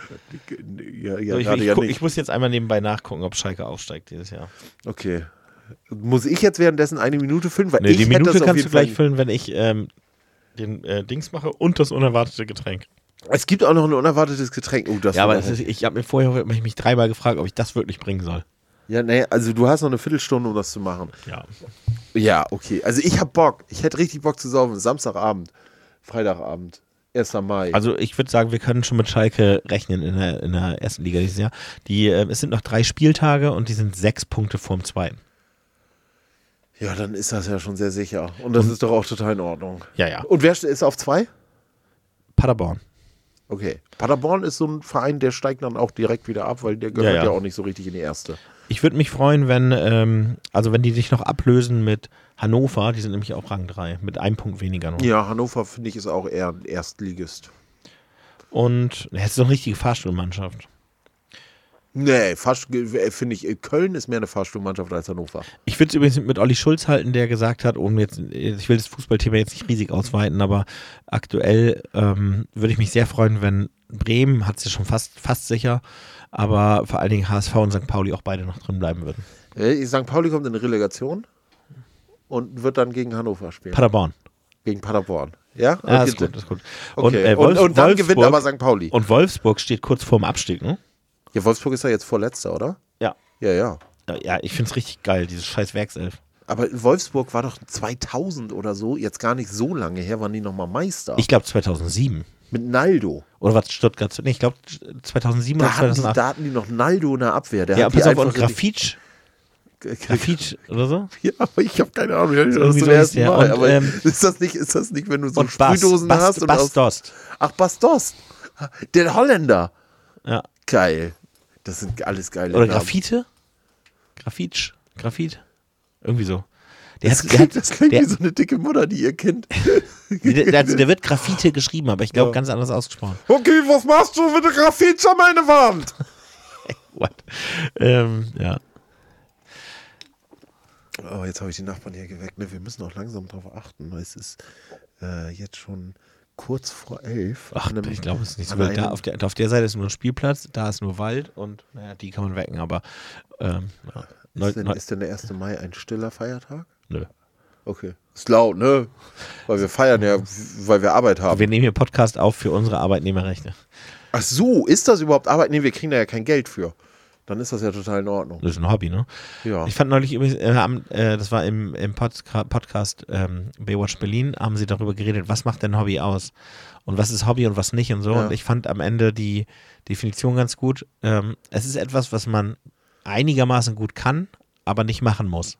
Ja, ja, So, ich, gerade ich, ja gu- nicht. ich muss jetzt einmal nebenbei nachgucken, ob Schalke aufsteigt dieses Jahr. Okay. Muss ich jetzt währenddessen eine Minute füllen? Weil Nee, ich die hätte Minute das auf kannst jeden du gleich Fall- füllen, wenn ich ähm, den äh, Dings mache und das unerwartete Getränk. Es gibt auch noch ein unerwartetes Getränk. Oh, das Ja, aber war es ist, ich habe mir vorher mich, mich dreimal gefragt, ob ich das wirklich bringen soll. ja, nee, also du hast noch eine Viertelstunde, um das zu machen. Ja. Ja, okay. Also ich hab Bock. Ich hätte richtig Bock zu saufen. Samstagabend, Freitagabend, erster Mai. Also ich würde sagen, wir können schon mit Schalke rechnen in der, in der ersten Liga dieses Jahr. Die, äh, es sind noch drei Spieltage und die sind sechs Punkte vorm zweiten. Ja, dann ist das ja schon sehr sicher. Und das ist doch auch total in Ordnung. Ja, ja. Und wer ist auf zwei? Paderborn. Okay. Paderborn ist so ein Verein, der steigt dann auch direkt wieder ab, weil der gehört Ja, ja, ja. auch nicht so richtig in die erste. Ich würde mich freuen, wenn, ähm, also wenn die sich noch ablösen mit Hannover, die sind nämlich auch Rang drei, mit einem Punkt weniger noch. Ja, Hannover finde ich ist auch eher ein Erstligist. Und es ist so eine richtige Fahrstuhlmannschaft. Nee, fast finde ich, Köln ist mehr eine Fahrstuhlmannschaft als Hannover. Ich würde es übrigens mit Olli Schulz halten, der gesagt hat, um jetzt, ich will das Fußballthema jetzt nicht riesig ausweiten, aber aktuell ähm, würde ich mich sehr freuen, wenn Bremen, hat es ja schon fast, fast sicher, aber vor allen Dingen H S V und Sankt Pauli auch beide noch drin bleiben würden. Äh, Sankt Pauli kommt in eine Relegation und wird dann gegen Hannover spielen. Paderborn. Gegen Paderborn. Ja? Ja, Okay. ist gut, ist gut. Okay. Und, äh, und, Wolfs- und dann gewinnt Wolfsburg- aber Sankt Pauli. Und Wolfsburg steht kurz vorm Abstieg, ne? Ja, Wolfsburg ist ja jetzt Vorletzter, oder? Ja. Ja, ja. Ja, ich finde es richtig geil, dieses scheiß Werkself. Aber Wolfsburg war doch zweitausend oder so, jetzt gar nicht so lange her, waren die nochmal Meister. Ich glaube zweitausendsieben. Mit Naldo. Oder was Stuttgart? Nee, ich glaube zweitausendsieben oder Da hatten, die, zweitausendacht. da hatten die noch Naldo in der Abwehr. Der Ja, hat die pass auf, einfach und Grafitsch. richtig- Grafitsch oder so? Ja, aber ich habe keine Ahnung. Das Irgendwie ist so zum hieß ersten der. Mal. Und, aber ähm, ist, das nicht, ist das nicht, wenn du so Und Bas, Sprühdosen Bas, hast? Und Bas aus, Dost. ach, Bas Dost. Der Holländer. Ja. Geil. Das sind alles geile Oder Namen. Graffite? Graffitsch? Graffit? Irgendwie so. Der, Das hat, der, klingt, hat, das klingt der, wie so eine dicke Mutter, die ihr Kind. der, der, also der wird Graffite geschrieben, aber ich glaube Ja. ganz anders ausgesprochen. Okay, was machst du mit der Graffiti an meine Wand? What? Ähm, ja. Oh, jetzt habe ich die Nachbarn hier geweckt. Ne, wir müssen auch langsam darauf achten. weil Es ist äh, jetzt schon kurz vor elf. Ach, An einem- ich glaube, es ist nicht so an wild. Da einem- auf, der, auf der Seite ist nur ein Spielplatz, da ist nur Wald und naja, die kann man wecken, aber ähm, ja. Neu, Ist denn, neu, ist denn der erste Mai ein stiller Feiertag? nö. Okay. Ist laut, ne? Weil wir feiern ja, weil wir Arbeit haben. Wir nehmen hier Podcast auf für unsere Arbeitnehmerrechte. Ach so, ist das überhaupt Arbeit? Nee, wir kriegen da ja kein Geld für. Dann ist das ja total in Ordnung. Das ist ein Hobby, ne? Ja. Ich fand neulich übrigens, äh, am, äh, das war im, im Podca- Podcast ähm, Baywatch Berlin, haben sie darüber geredet, was macht denn Hobby aus? Und was ist Hobby und was nicht und so. Ja. Und ich fand am Ende die Definition ganz gut. Ähm, es ist etwas, was man einigermaßen gut kann, aber nicht machen muss.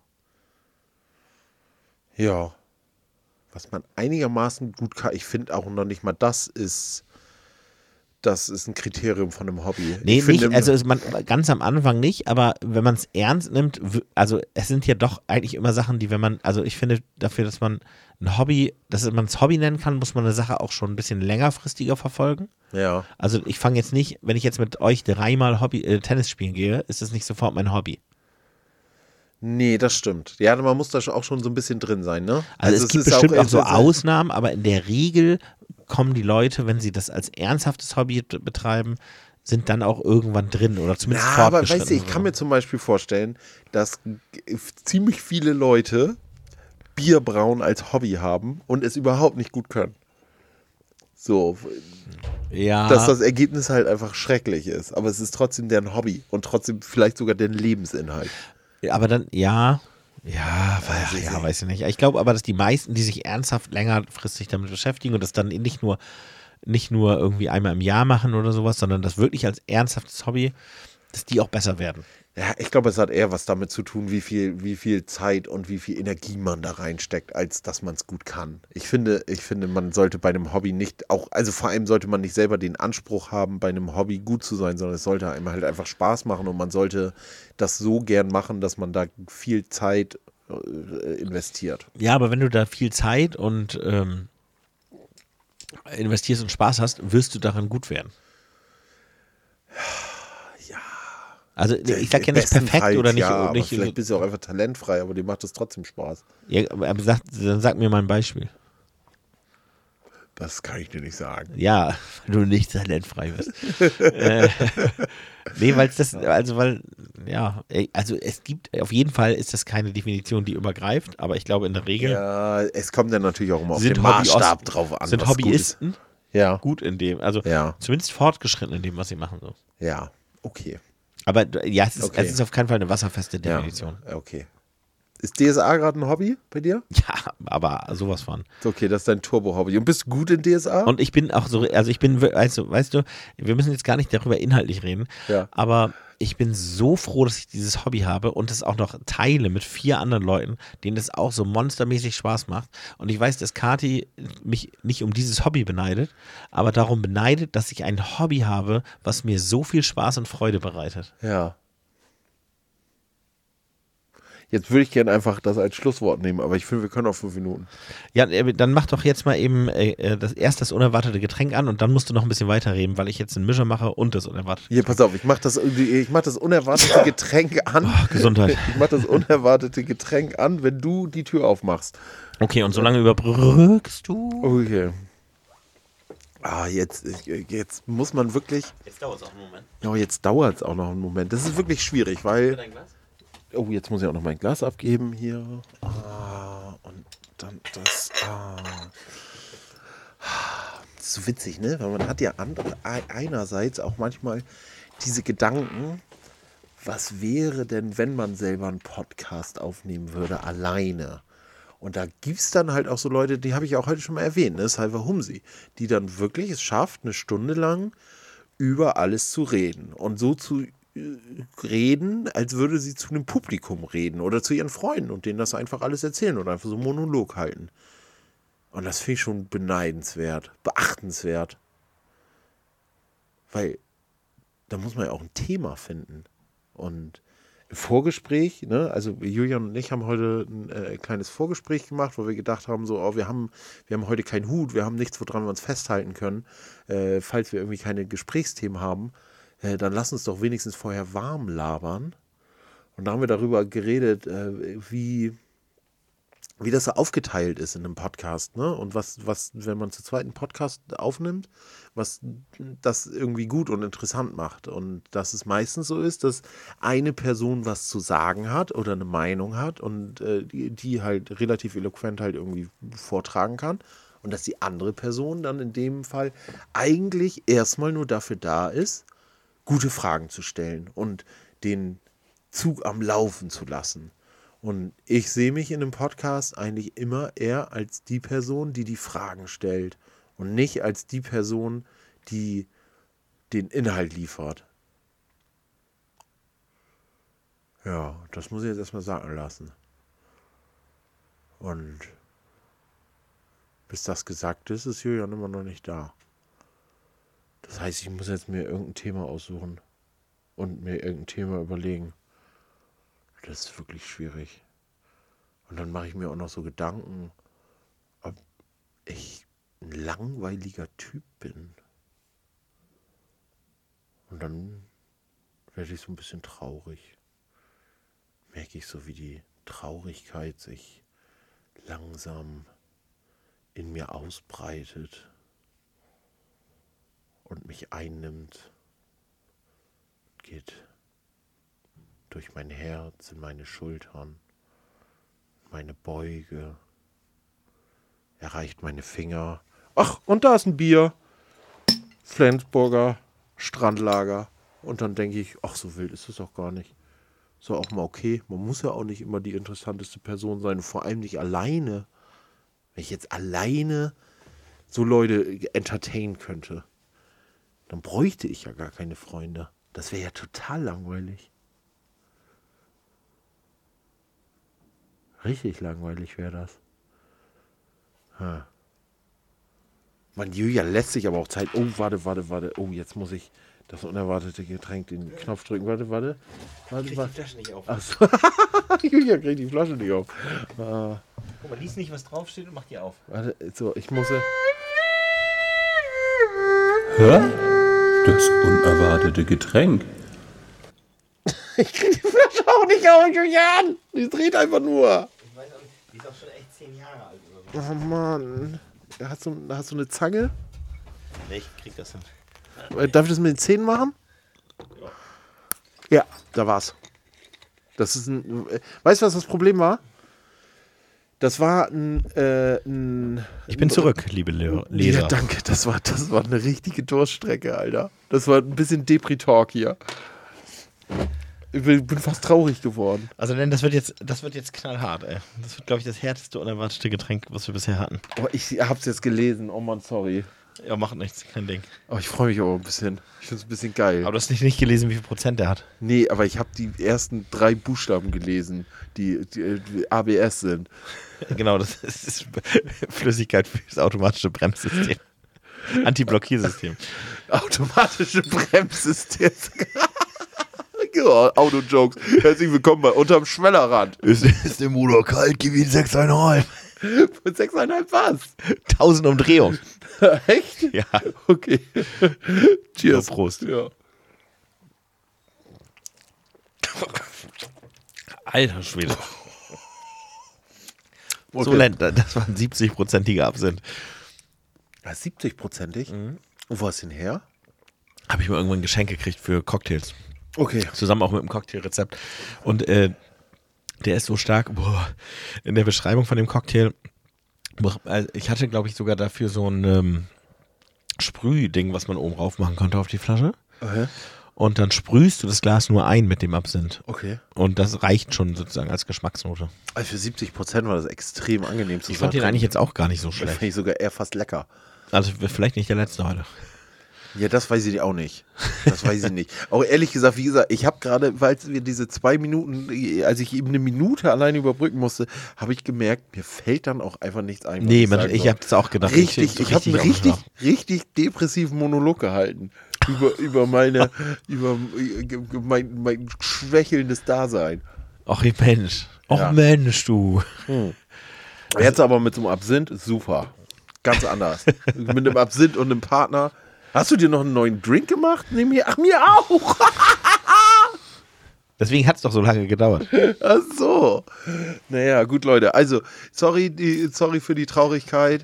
Ja. Was man einigermaßen gut kann, ich finde auch noch nicht mal das ist, das ist ein Kriterium von einem Hobby. Nee, ich finde, nicht, also ist man ganz am Anfang nicht, aber wenn man es ernst nimmt, w- also es sind ja doch eigentlich immer Sachen, die, wenn man, also ich finde dafür, dass man ein Hobby, dass man es Hobby nennen kann, muss man eine Sache auch schon ein bisschen längerfristiger verfolgen. Ja. Also ich fange jetzt nicht, wenn ich jetzt mit euch dreimal Hobby, äh, Tennis spielen gehe, ist das nicht sofort mein Hobby. Nee, das stimmt. Ja, man muss da auch schon so ein bisschen drin sein, ne? Also, es gibt ist bestimmt auch, so es ist- Ausnahmen, aber in der Regel kommen die Leute, wenn sie das als ernsthaftes Hobby t- betreiben, sind dann auch irgendwann drin oder zumindest Ja, aber fortgeschritten. weißt du, ich kann mir zum Beispiel vorstellen, dass g- ziemlich viele Leute Bierbrauen als Hobby haben und es überhaupt nicht gut können. So, ja, dass das Ergebnis halt einfach schrecklich ist. Aber es ist trotzdem deren Hobby und trotzdem vielleicht sogar deren Lebensinhalt. aber dann, ja, ja, weiß, ich ja, nicht. weiß ich nicht. Ich glaube aber, dass die meisten, die sich ernsthaft längerfristig damit beschäftigen und das dann nicht nur nicht nur irgendwie einmal im Jahr machen oder sowas, sondern das wirklich als ernsthaftes Hobby, dass die auch besser werden. Ja, ich glaube, es hat eher was damit zu tun, wie viel, wie viel Zeit und wie viel Energie man da reinsteckt, als dass man es gut kann. Ich finde, ich finde, man sollte bei einem Hobby nicht auch, also vor allem sollte man nicht selber den Anspruch haben, bei einem Hobby gut zu sein, sondern es sollte einem halt einfach Spaß machen und man sollte das so gern machen, dass man da viel Zeit äh, investiert. Ja, aber wenn du da viel Zeit und ähm, investierst und Spaß hast, wirst du daran gut werden. Also ich sag ja nicht perfekt oder nicht. Ja, nicht vielleicht bist du auch einfach talentfrei, aber dir macht das trotzdem Spaß. Ja, aber sag, dann sag mir mal ein Beispiel. Das kann ich dir nicht sagen. Ja, wenn du nicht talentfrei bist. äh, nee, weil es das, also weil, ja, also es gibt, auf jeden Fall ist das keine Definition, die übergreift, aber ich glaube in der Regel. Ja, es kommt dann natürlich auch immer auf den Maßstab drauf an. Sind was Hobbyisten gut, ja. gut in dem, also ja. zumindest fortgeschritten in dem, was sie machen. So. Ja, okay. Aber ja, es ist, okay. es ist auf keinen Fall eine wasserfeste Definition. Ja, okay. Ist D S A gerade ein Hobby bei dir? Ja, aber sowas von. Okay, das ist dein Turbo-Hobby. Und bist du gut in D S A? Und ich bin auch so, also ich bin, weißt du, weißt du, wir müssen jetzt gar nicht darüber inhaltlich reden, ja. aber ich bin so froh, dass ich dieses Hobby habe und es auch noch teile mit vier anderen Leuten, denen es auch so monstermäßig Spaß macht. Und ich weiß, dass Kati mich nicht um dieses Hobby beneidet, aber darum beneidet, dass ich ein Hobby habe, was mir so viel Spaß und Freude bereitet. Ja. Jetzt würde ich gerne einfach das als Schlusswort nehmen, aber ich finde, wir können auch fünf Minuten. Ja, dann mach doch jetzt mal eben äh, das, erst das unerwartete Getränk an und dann musst du noch ein bisschen weiterreden, weil ich jetzt einen Mischer mache und das unerwartete Hier, pass auf, ich mach das, ich mach das unerwartete Getränk an. Oh, Gesundheit. Ich mach das unerwartete Getränk an, wenn du die Tür aufmachst. Okay, und so lange überbrückst du. Okay. Ah, jetzt, jetzt muss man wirklich. Jetzt dauert es auch einen Moment. Oh, jetzt dauert es auch noch einen Moment. Das ist wirklich schwierig, weil. Dein Glas? Oh, jetzt muss ich auch noch mein Glas abgeben hier. Ah, und dann das. Ah. Das ist so witzig, ne? Weil man hat ja andere, einerseits auch manchmal diese Gedanken, was wäre denn, wenn man selber einen Podcast aufnehmen würde, alleine? Und da gibt es dann halt auch so Leute, die habe ich auch heute schon mal erwähnt, ne? Salva Humsi, die dann wirklich es schafft, eine Stunde lang über alles zu reden. Und so zu reden, als würde sie zu einem Publikum reden oder zu ihren Freunden und denen das einfach alles erzählen oder einfach so einen Monolog halten. Und das finde ich schon beneidenswert, beachtenswert. Weil da muss man ja auch ein Thema finden. Und im Vorgespräch, ne, also Julian und ich haben heute ein äh, kleines Vorgespräch gemacht, wo wir gedacht haben, so, oh, wir haben, wir haben heute keinen Hut, wir haben nichts, woran wir uns festhalten können, äh, falls wir irgendwie keine Gesprächsthemen haben. Äh, dann lass uns doch wenigstens vorher warm labern. Und da haben wir darüber geredet, äh, wie, wie das so aufgeteilt ist in einem Podcast, ne? Und was, was, wenn man zu zweit einen Podcast aufnimmt, was das irgendwie gut und interessant macht. Und dass es meistens so ist, dass eine Person was zu sagen hat oder eine Meinung hat und äh, die, die halt relativ eloquent halt irgendwie vortragen kann. Und dass die andere Person dann in dem Fall eigentlich erstmal nur dafür da ist, gute Fragen zu stellen und den Zug am Laufen zu lassen. Und ich sehe mich in einem Podcast eigentlich immer eher als die Person, die die Fragen stellt und nicht als die Person, die den Inhalt liefert. Ja, das muss ich jetzt erstmal sagen lassen. Und bis das gesagt ist, ist Julian immer noch nicht da. Das heißt, ich muss jetzt mir irgendein Thema aussuchen und mir irgendein Thema überlegen. Das ist wirklich schwierig. Und dann mache ich mir auch noch so Gedanken, ob ich ein langweiliger Typ bin. Und dann werde ich so ein bisschen traurig. Merke ich so, wie die Traurigkeit sich langsam in mir ausbreitet und mich einnimmt, geht durch mein Herz, in meine Schultern, meine Beuge, erreicht meine Finger. Ach, und da ist ein Bier. Flensburger Strandlager. Und dann denke ich, ach, so wild ist es doch gar nicht. Ist doch auch mal okay. Man muss ja auch nicht immer die interessanteste Person sein. Vor allem nicht alleine. Wenn ich jetzt alleine so Leute entertainen könnte, dann bräuchte ich ja gar keine Freunde. Das wäre ja total langweilig. Richtig langweilig wäre das. Hm. Mann, Julia lässt sich aber auch Zeit. Oh, warte, warte, warte. Oh, jetzt muss ich das unerwartete Getränk, den Knopf drücken. Warte, warte. Warte, Krieg warte. die Flasche nicht auf. Achso. Julia kriegt die Flasche nicht auf. Ah. Guck mal, lies nicht, was draufsteht und mach die auf. Warte, so, ich muss... Hä? Das unerwartete Getränk. Ich krieg die Flasche auch nicht auf, Julian. Die dreht einfach nur. Ich weiß auch nicht, die ist auch schon echt zehn Jahre alt oder so. Oh Mann. Hast du, hast du eine Zange? Nee, ich krieg das hin. Darf ich das mit den Zähnen machen? Ja, da war's. Das ist ein. Weißt du, was das Problem war? Das war ein. Äh, ein Ich bin zurück, liebe Le- Leser. Ja, danke. Das war, das war eine richtige Durststrecke, Alter. Das war ein bisschen Depri-Talk hier. Ich bin, bin fast traurig geworden. Also, denn das wird jetzt, das wird jetzt knallhart, ey. Das wird, glaube ich, das härteste unerwartete Getränk, was wir bisher hatten. Oh, ich hab's jetzt gelesen. Oh Mann, sorry. Ja, macht nichts, kein Ding. Oh, ich freue mich aber ein bisschen. Ich find's ein bisschen geil. Aber du hast nicht, nicht gelesen, wie viel Prozent der hat. Nee, aber ich habe die ersten drei Buchstaben gelesen, die, die, die A B S sind. Genau, das ist Flüssigkeit für das automatische Bremssystem. Anti-Blockiersystem. Automatische Bremssystem. Ja, Auto-Jokes. Herzlich willkommen bei Unterm Schwellerrand. Ist, ist der Motor kalt, gib ihn sechs Komma fünf. Mit sechs Komma fünf was? tausend Umdrehungen. Echt? Ja. Okay. Cheers. Ja, Prost. Ja. Alter Schwede. Okay. So Lent, das waren siebzig-prozentige Absinth. Ja, siebzig-prozentig? Mhm. Und wo hast du den her? Habe ich mal irgendwann ein Geschenk gekriegt für Cocktails. Okay. Zusammen auch mit dem Cocktailrezept. Und äh, der ist so stark, boah, in der Beschreibung von dem Cocktail, boah, also ich hatte, glaube ich, sogar dafür so ein ähm, Sprühding, was man oben drauf machen konnte auf die Flasche. Okay. Und dann sprühst du das Glas nur ein mit dem Absinth. Okay. Und das reicht schon sozusagen als Geschmacksnote. Also für siebzig Prozent war das extrem angenehm zu Ich fand den eigentlich jetzt auch gar nicht so Das schlecht. fand ich sogar eher fast lecker. Also vielleicht nicht der letzte heute. Ja, das weiß ich auch nicht. Das weiß ich nicht. Auch ehrlich gesagt, wie gesagt, ich habe gerade, weil wir diese zwei Minuten, als ich eben eine Minute alleine überbrücken musste, habe ich gemerkt, mir fällt dann auch einfach nichts ein. was Nee, ich man, sagen ich soll. habe das auch gedacht. Richtig, ich, habe einen auch richtig, noch. richtig depressiven Monolog gehalten. Über, über meine, über mein, mein schwächelndes Dasein. Ach Mensch. Ach Ja. Mensch, du. Jetzt aber mit so einem Absinth ist super. Ganz anders. Mit einem Absinth und einem Partner. Hast du dir noch einen neuen Drink gemacht? Nee, mir, ach, mir auch. Deswegen hat es doch so lange gedauert. Ach so. Naja, gut, Leute. Also, sorry, die, sorry für die Traurigkeit.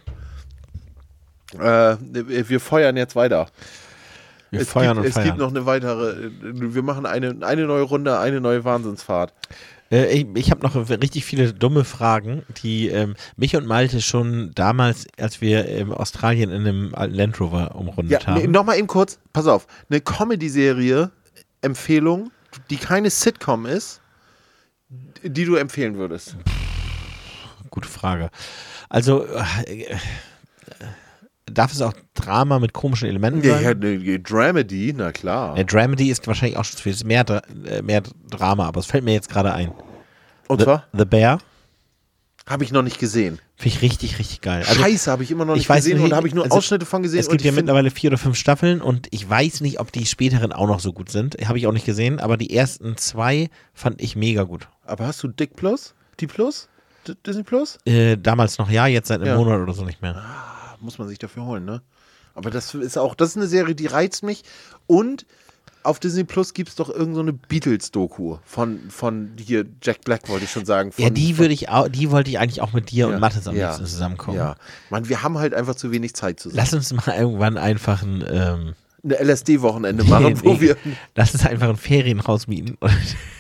Äh, wir feuern jetzt weiter. Wir es feuern gibt, und es feiern. gibt noch eine weitere. Wir machen eine, eine neue Runde, eine neue Wahnsinnsfahrt. Äh, ich ich habe noch richtig viele dumme Fragen, die ähm, mich und Malte schon damals, als wir in Australien in einem alten Land Rover umrundet Ja, haben. nee, nochmal eben kurz. Pass auf. Eine Comedy-Serie, Empfehlung, die keine Sitcom ist, die du empfehlen würdest. Gute Frage. Also, äh, äh, darf es auch Drama mit komischen Elementen Ja, sein? ja, eine Dramedy, na klar. Eine Dramedy ist wahrscheinlich auch schon zu viel. Es ist mehr, Dra- äh, mehr Drama, aber es fällt mir jetzt gerade ein. Und The, zwar? The Bear Habe ich noch nicht gesehen. finde ich richtig, richtig geil. Also, Scheiße, habe ich immer noch ich nicht weiß gesehen nicht, und habe ich nur also, Ausschnitte von gesehen. es und gibt ich ja find- mittlerweile vier oder fünf Staffeln und ich weiß nicht, ob die späteren auch noch so gut sind. Habe ich auch nicht gesehen, aber die ersten zwei fand ich mega gut. Aber hast du Dick Plus? Die Plus? D Disney Plus? Äh, damals noch ja, jetzt seit einem Ja. Monat oder so nicht mehr. Ah, muss man sich dafür holen, ne? Aber das ist auch, das ist eine Serie, die reizt mich. Und auf Disney Plus gibt es doch irgend so eine Beatles-Doku von, von hier, Jack Black wollte ich schon sagen. Von, Ja, die von- würde ich auch, die wollte ich eigentlich auch mit dir Ja, und Mathis am ja, liebsten zusammenkommen. Ja, Mann, wir haben halt einfach zu wenig Zeit zusammen. Lass uns mal irgendwann einfach ein, ähm, Eine L S D-Wochenende machen, wo nee, wir. lass uns einfach ein Ferienhaus mieten und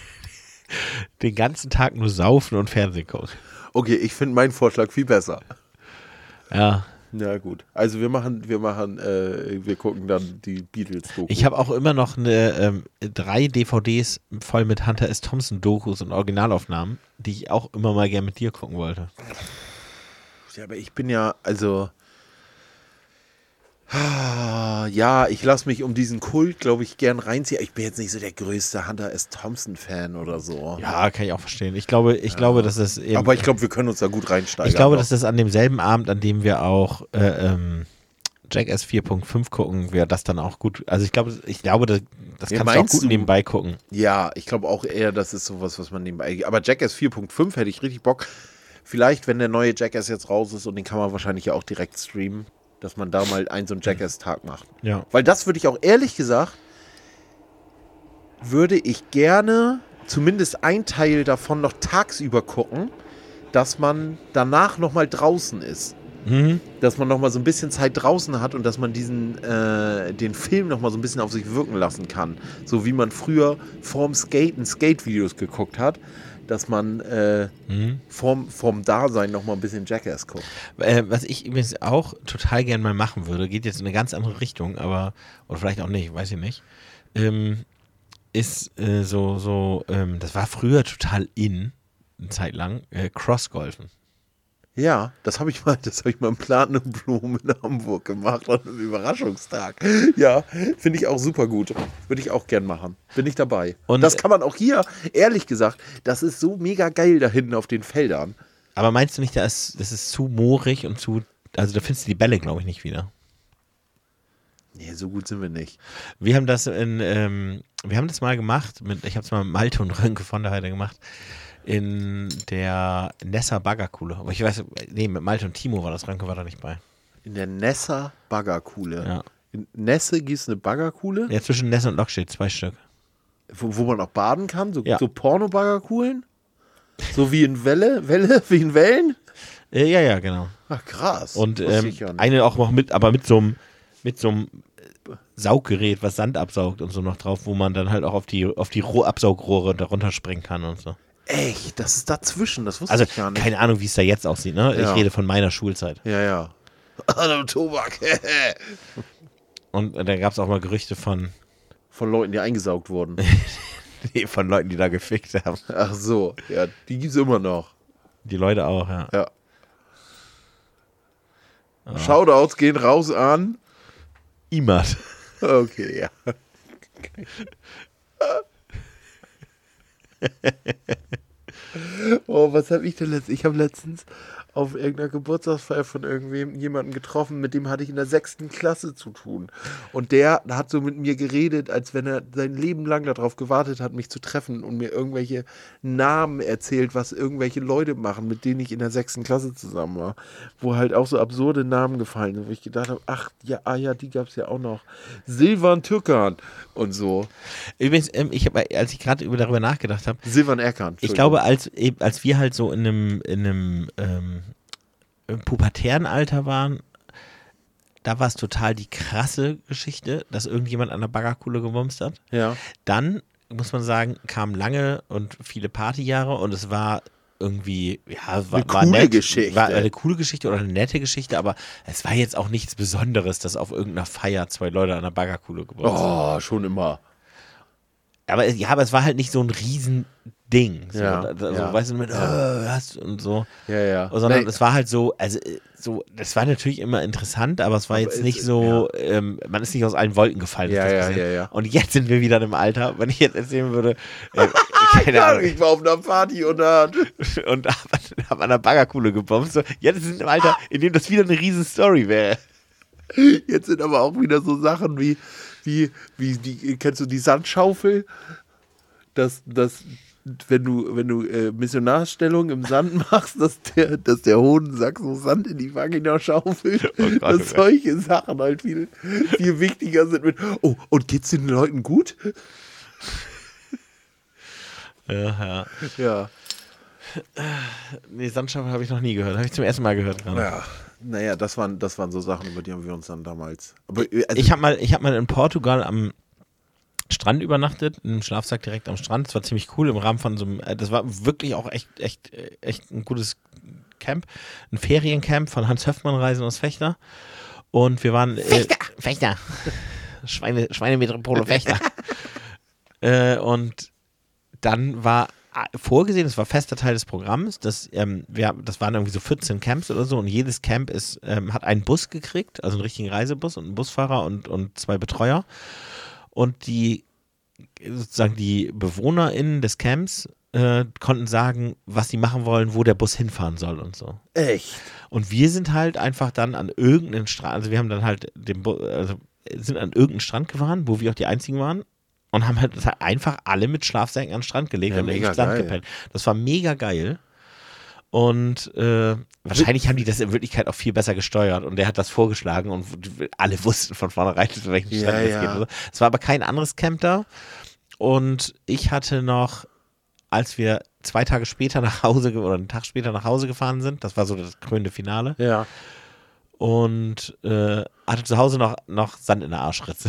den ganzen Tag nur saufen und Fernsehen gucken. Okay, ich finde meinen Vorschlag viel besser. Ja. Ja, gut. Also wir machen, wir machen, äh, wir gucken dann die Beatles-Doku. Ich habe auch immer noch eine, ähm, drei D V Ds voll mit Hunter S. Thompson Dokus und Originalaufnahmen, die ich auch immer mal gerne mit dir gucken wollte. Ja, aber ich bin ja, also Ja, ich lasse mich um diesen Kult, glaube ich, gern reinziehen. Ich bin jetzt nicht so der größte Hunter S. Thompson-Fan oder so. Ja, kann ich auch verstehen. Ich glaube, ich ja. glaube, dass es eben. Aber ich glaube, wir können uns da gut reinsteigen. Ich glaube, noch. dass das an demselben Abend, an dem wir auch äh, ähm, Jackass vier Punkt fünf gucken, wäre das dann auch gut. Also ich glaube, ich glaube, das, das ja, kannst du auch gut du? nebenbei gucken. Ja, ich glaube auch eher, das ist sowas, was man nebenbei. Aber Jackass vier Punkt fünf hätte ich richtig Bock. Vielleicht, wenn der neue Jackass jetzt raus ist, und den kann man wahrscheinlich ja auch direkt streamen, dass man da mal einen so einen Jackass-Tag macht. Ja. Weil das würde ich auch ehrlich gesagt, würde ich gerne zumindest ein Teil davon noch tagsüber gucken, dass man danach nochmal draußen ist. Mhm. Dass man nochmal so ein bisschen Zeit draußen hat und dass man diesen, äh, den Film nochmal so ein bisschen auf sich wirken lassen kann. So wie man früher vorm Skaten Skate-Videos geguckt hat, dass man äh, mhm. vorm, vorm Dasein nochmal ein bisschen Jackass guckt. Äh, was ich übrigens auch total gern mal machen würde, geht jetzt in eine ganz andere Richtung, aber, oder vielleicht auch nicht, weiß ich nicht, ähm, ist äh, so, so ähm, das war früher total in, eine Zeit lang, äh, Crossgolfen. Ja, das habe ich mal, das habe ich mal im Platinum in Hamburg gemacht an einem Überraschungstag. Ja, finde ich auch super gut. Würde ich auch gern machen. Bin ich dabei. Und das kann man auch hier, ehrlich gesagt, das ist so mega geil da hinten auf den Feldern. Aber meinst du nicht, das ist, das ist zu moorig und zu, also da findest du die Bälle, glaube ich, nicht wieder. Nee, so gut sind wir nicht. Wir haben das in, ähm, wir haben das mal gemacht, mit, ich habe es mal mit Malte und Rönke von der Heide gemacht, in der Nessa Baggerkuhle. Aber ich weiß, nee, mit Malte und Timo war das, Rönke war da nicht bei. In der Nessa Baggerkuhle? Ja. In Nesse gibt es eine Baggerkuhle? Ja, zwischen Nesse und Lokstedt, zwei Stück. Wo, wo man auch baden kann? So, ja. so Porno-Baggerkuhlen? So wie in Welle? Welle? Wie in Wellen? Äh, ja, ja, genau. Ach, krass. Und ähm, eine auch noch mit, aber mit so einem mit so einem Sauggerät, was Sand absaugt und so noch drauf, wo man dann halt auch auf die, auf die Absaugrohre darunter springen kann und so. Echt? Das ist dazwischen, das wusste also, ich gar nicht. Keine Ahnung, wie es da jetzt aussieht, ne? Ja. Ich rede von meiner Schulzeit. Ja, ja. Adam Tobak. Und da gab es auch mal Gerüchte von... Von Leuten, die eingesaugt wurden. Nee, von Leuten, die da gefickt haben. Ach so, ja, die gibt's immer noch. Die Leute auch, ja. Ja. Oh. Shoutouts gehen raus an... Imad. Okay, ja. Oh, was habe ich denn letztens? Ich habe letztens auf irgendeiner Geburtstagsfeier von irgendwem jemanden getroffen, mit dem hatte ich in der sechsten Klasse zu tun. Und der hat so mit mir geredet, als wenn er sein Leben lang darauf gewartet hat, mich zu treffen und mir irgendwelche Namen erzählt, was irgendwelche Leute machen, mit denen ich in der sechsten Klasse zusammen war. Wo halt auch so absurde Namen gefallen sind, wo ich gedacht habe, ach, ja, ah ja, die gab es ja auch noch. Silvan Türkan und so. Übrigens, ähm, ich hab, als ich gerade darüber nachgedacht habe, Silvan Erkan. Ich glaube, als, als wir halt so in einem, in einem ähm, im pubertären Alter waren, da war es total die krasse Geschichte, dass irgendjemand an der Baggerkuhle gebumst hat. Ja. Dann, muss man sagen, kamen lange und viele Partyjahre und es war irgendwie, ja, war, eine war coole nett, Geschichte. War eine coole Geschichte oder eine nette Geschichte, aber es war jetzt auch nichts Besonderes, dass auf irgendeiner Feier zwei Leute an der Baggerkuhle gebumst haben. Oh, schon immer. Aber ja, aber es war halt nicht so ein Riesending. So, ja, also, ja, weißt du, mit, ja. oh, hast und so. Ja, ja. Sondern es war halt so, also so, das war natürlich immer interessant, aber es war aber jetzt nicht ist, so, ja. ähm, man ist nicht aus allen Wolken gefallen. Ja, ja, ja, ja. Und jetzt sind wir wieder im Alter, wenn ich jetzt erzählen würde, äh, keine ja, Ahnung. Ich war auf einer Party und hat und hab, hab an der Baggerkuhle gebombt. So, jetzt sind wir im Alter, in dem das wieder eine riesen Story wäre. Jetzt sind aber auch wieder so Sachen wie, wie, wie die, kennst du die Sandschaufel? Dass, dass wenn du, wenn du äh, Missionarsstellung im Sand machst, dass der, dass der Hodensack so Sand in die Vagina schaufelt. Oh Gott, dass solche Sachen halt viel, viel wichtiger sind mit, oh, und geht's den Leuten gut? Ja, ja. Ja. Nee, Sandschaufel habe ich noch nie gehört. Habe ich zum ersten Mal gehört. Gerade. Ja. Naja, das waren, das waren so Sachen, über die haben wir uns dann damals. Aber, also ich habe mal, ich hab mal in Portugal am Strand übernachtet, in einem Schlafsack direkt am Strand. Das war ziemlich cool im Rahmen von so einem, das war wirklich auch echt, echt, echt ein gutes Camp. Ein Feriencamp von Hans Höfmann Reisen aus Fechter. Und wir waren. Fechter! Äh, Fechter! Schweine, Schweinemetropole Fechter. äh, und dann war vorgesehen, das war fester Teil des Programms, das, ähm, wir, das waren irgendwie so vierzehn Camps oder so und jedes Camp ist, ähm, hat einen Bus gekriegt, also einen richtigen Reisebus und einen Busfahrer und, und zwei Betreuer und die sozusagen die BewohnerInnen des Camps äh, konnten sagen, was sie machen wollen, wo der Bus hinfahren soll und so. Echt? Und wir sind halt einfach dann an irgendeinen Strand, also wir haben dann halt den Bu- also sind an irgendeinen Strand gefahren, wo wir auch die einzigen waren und haben halt einfach alle mit Schlafsäcken an den Strand gelegt Ja, und in den mega Strand geil. gepennt. Das war mega geil. Und äh, wahrscheinlich haben die das in Wirklichkeit auch viel besser gesteuert und der hat das vorgeschlagen und alle wussten von vornherein, zu welchem Strand Ja, es ja. geht. Also, es war aber kein anderes Camp da und ich hatte noch, als wir zwei Tage später nach Hause ge- oder einen Tag später nach Hause gefahren sind, das war so das krönende Finale, Ja. und äh, hatte zu Hause noch, noch Sand in der Arschritze.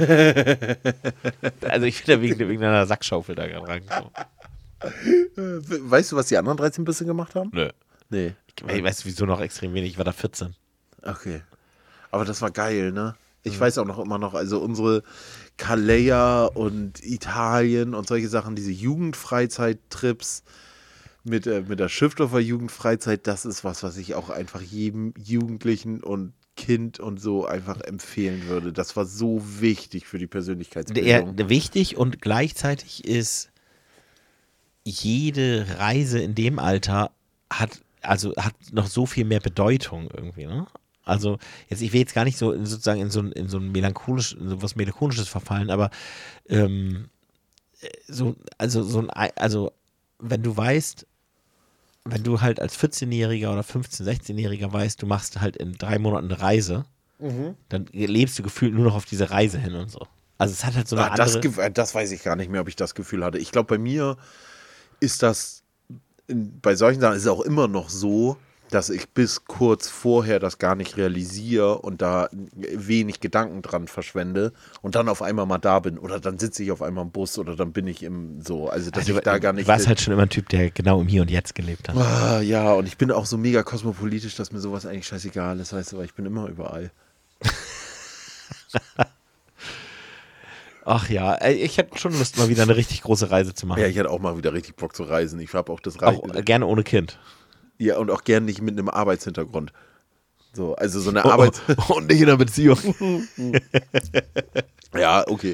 Also ich bin da wegen, wegen einer Sackschaufel da gerade rangekommen. Weißt du, was die anderen dreizehn Bisse gemacht haben? Nö. Nee. Ich weiß wieso noch extrem wenig, ich war da vierzehn. Okay. Aber das war geil, ne? Ich weiß auch noch immer noch, also unsere Calais und Italien und solche Sachen, diese Jugendfreizeittrips mit, äh, mit der Schiffdorfer Jugendfreizeit, das ist was, was ich auch einfach jedem Jugendlichen und Kind und so einfach empfehlen würde. Das war so wichtig für die Persönlichkeitsbildung. Der, wichtig und gleichzeitig ist jede Reise in dem Alter hat also hat noch so viel mehr Bedeutung irgendwie, ne? Also jetzt, ich will jetzt gar nicht so in, sozusagen in so ein, in so ein melancholisch, in so was Melancholisches verfallen, aber ähm, so, also so ein, also wenn du weißt, wenn du halt als vierzehnjähriger oder fünfzehn-, sechzehnjähriger weißt, du machst halt in drei Monaten eine Reise, Mhm. dann lebst du gefühlt nur noch auf diese Reise hin und so. Also es hat halt so eine Ah, das, andere... Ge- das weiß ich gar nicht mehr, ob ich das Gefühl hatte. Ich glaube, bei mir ist das, in, bei solchen Sachen ist es auch immer noch so, dass ich bis kurz vorher das gar nicht realisiere und da wenig Gedanken dran verschwende und dann auf einmal mal da bin oder dann sitze ich auf einmal im Bus oder dann bin ich im so, also dass Also, ich da gar du nicht... warst halt schon immer ein Typ, der genau im Hier und Jetzt gelebt hat. Ah, ja, und ich bin auch so mega kosmopolitisch, dass mir sowas eigentlich scheißegal ist, weißt du, weil ich bin immer überall. Ach ja, ey, ich hätte schon Lust, mal wieder eine richtig große Reise zu machen. Ja, ich hätte auch mal wieder richtig Bock zu reisen. Ich habe auch das auch Reisen. äh, gerne ohne Kind. Ja, und auch gern nicht mit einem Arbeitshintergrund. So, also so eine Oh, Arbeits... oh, und nicht in einer Beziehung. Ja, okay.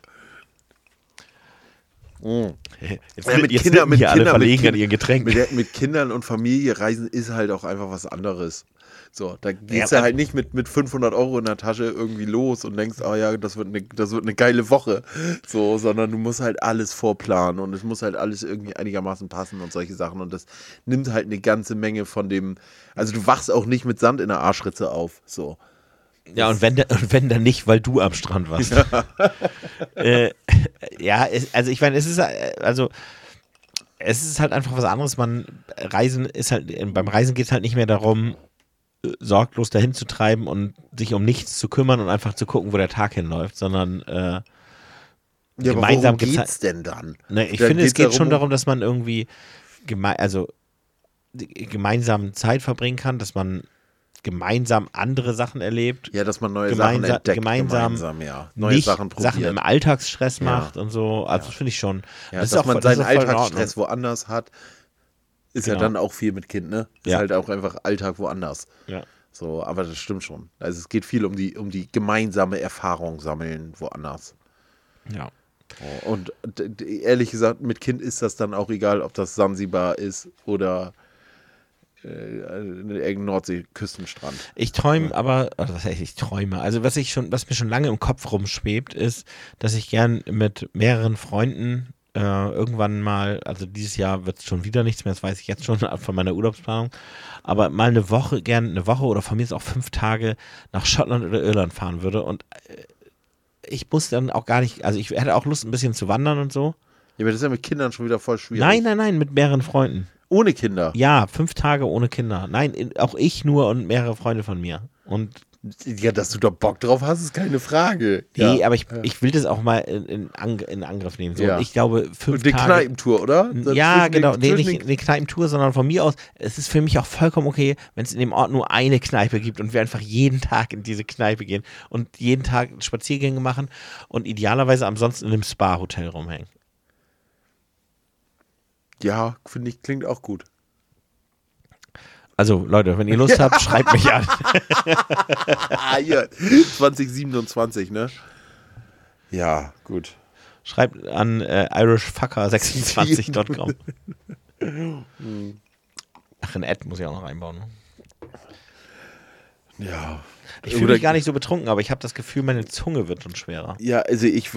Mhm. Jetzt, Ja, mit jetzt Kindern, nicken mit hier alle Kindern, mit, verlegen an kind, ihren Getränken. mit, mit Kindern und Familie reisen ist halt auch einfach was anderes. So, da gehst Ja, du halt nicht mit, mit fünfhundert Euro in der Tasche irgendwie los und denkst, oh ja, das wird eine, das wird eine geile Woche. So, sondern du musst halt alles vorplanen und es muss halt alles irgendwie einigermaßen passen und solche Sachen. Und das nimmt halt eine ganze Menge von dem, also du wachst auch nicht mit Sand in der Arschritze auf. So. Ja, und wenn, da, und wenn dann nicht, weil du am Strand warst. Ja, äh, ja es, also ich meine, es ist äh, also es ist halt einfach was anderes. Man Reisen ist halt, beim Reisen geht es halt nicht mehr darum, äh, sorglos dahin zu treiben und sich um nichts zu kümmern und einfach zu gucken, wo der Tag hinläuft, sondern äh, Ja, gemeinsam aber worum geza- geht's denn dann? Ne, ich Dann finde, es geht's geht schon darum, darum, dass man irgendwie geme also gemeinsam Zeit verbringen kann, dass man gemeinsam andere Sachen erlebt, Ja, dass man neue Gemeinsa- Sachen entdeckt, gemeinsam gemeinsam, ja. Neue nicht Sachen probiert. Sachen im Alltagsstress Ja. macht und so. Also das finde ich schon. Ja, das dass ist auch, man das seinen ist auch voll in Alltagsstress Ordnung. woanders hat, ist ja Genau. dann auch viel mit Kind, ne? Ist Ja. halt auch einfach Alltag woanders. Ja. So, aber das stimmt schon. Also es geht viel um die, um die gemeinsame Erfahrung sammeln woanders. Ja. Und d- d- ehrlich gesagt, mit Kind ist das dann auch egal, ob das Sansibar ist oder äh, irgendein Nordsee-Küstenstrand. Ich träume aber, also was heißt ich träume, also was ich schon, was mir schon lange im Kopf rumschwebt, ist, dass ich gern mit mehreren Freunden äh, irgendwann mal, also dieses Jahr wird es schon wieder nichts mehr, das weiß ich jetzt schon von meiner Urlaubsplanung, aber mal eine Woche, gern eine Woche oder von mir ist auch fünf Tage nach Schottland oder Irland fahren würde und äh, ich muss dann auch gar nicht, also ich hätte auch Lust ein bisschen zu wandern und so. Ja, aber das ist ja mit Kindern schon wieder voll schwierig. Nein, nein, nein, mit mehreren Freunden. Ohne Kinder. Ja, fünf Tage ohne Kinder. Nein, in, auch ich nur und mehrere Freunde von mir. Und Ja, dass du da Bock drauf hast, ist keine Frage. nee, ja. aber ich, ich will das auch mal in, in, Ang in Angriff nehmen. So, Ja. und ich glaube, fünf Und die Tage. Kneipentour, oder? So Ja, zwischen den- genau. Nee, zwischen nicht den- eine Kneipentour, sondern von mir aus, es ist für mich auch vollkommen okay, wenn es in dem Ort nur eine Kneipe gibt und wir einfach jeden Tag in diese Kneipe gehen und jeden Tag Spaziergänge machen und idealerweise ansonsten in einem Spa-Hotel rumhängen. Ja, finde ich, klingt auch gut. Also Leute, wenn ihr Lust habt, schreibt mich an. Ah, hier, zwanzig siebenundzwanzig, ne? Ja, gut. Schreibt an äh, irishfucker sechsundzwanzig Punkt com. Ach, ein Ad muss ich auch noch einbauen. Ne? Ja. Ich fühle mich gar nicht so betrunken, aber ich habe das Gefühl, meine Zunge wird schon schwerer. Ja, also ich.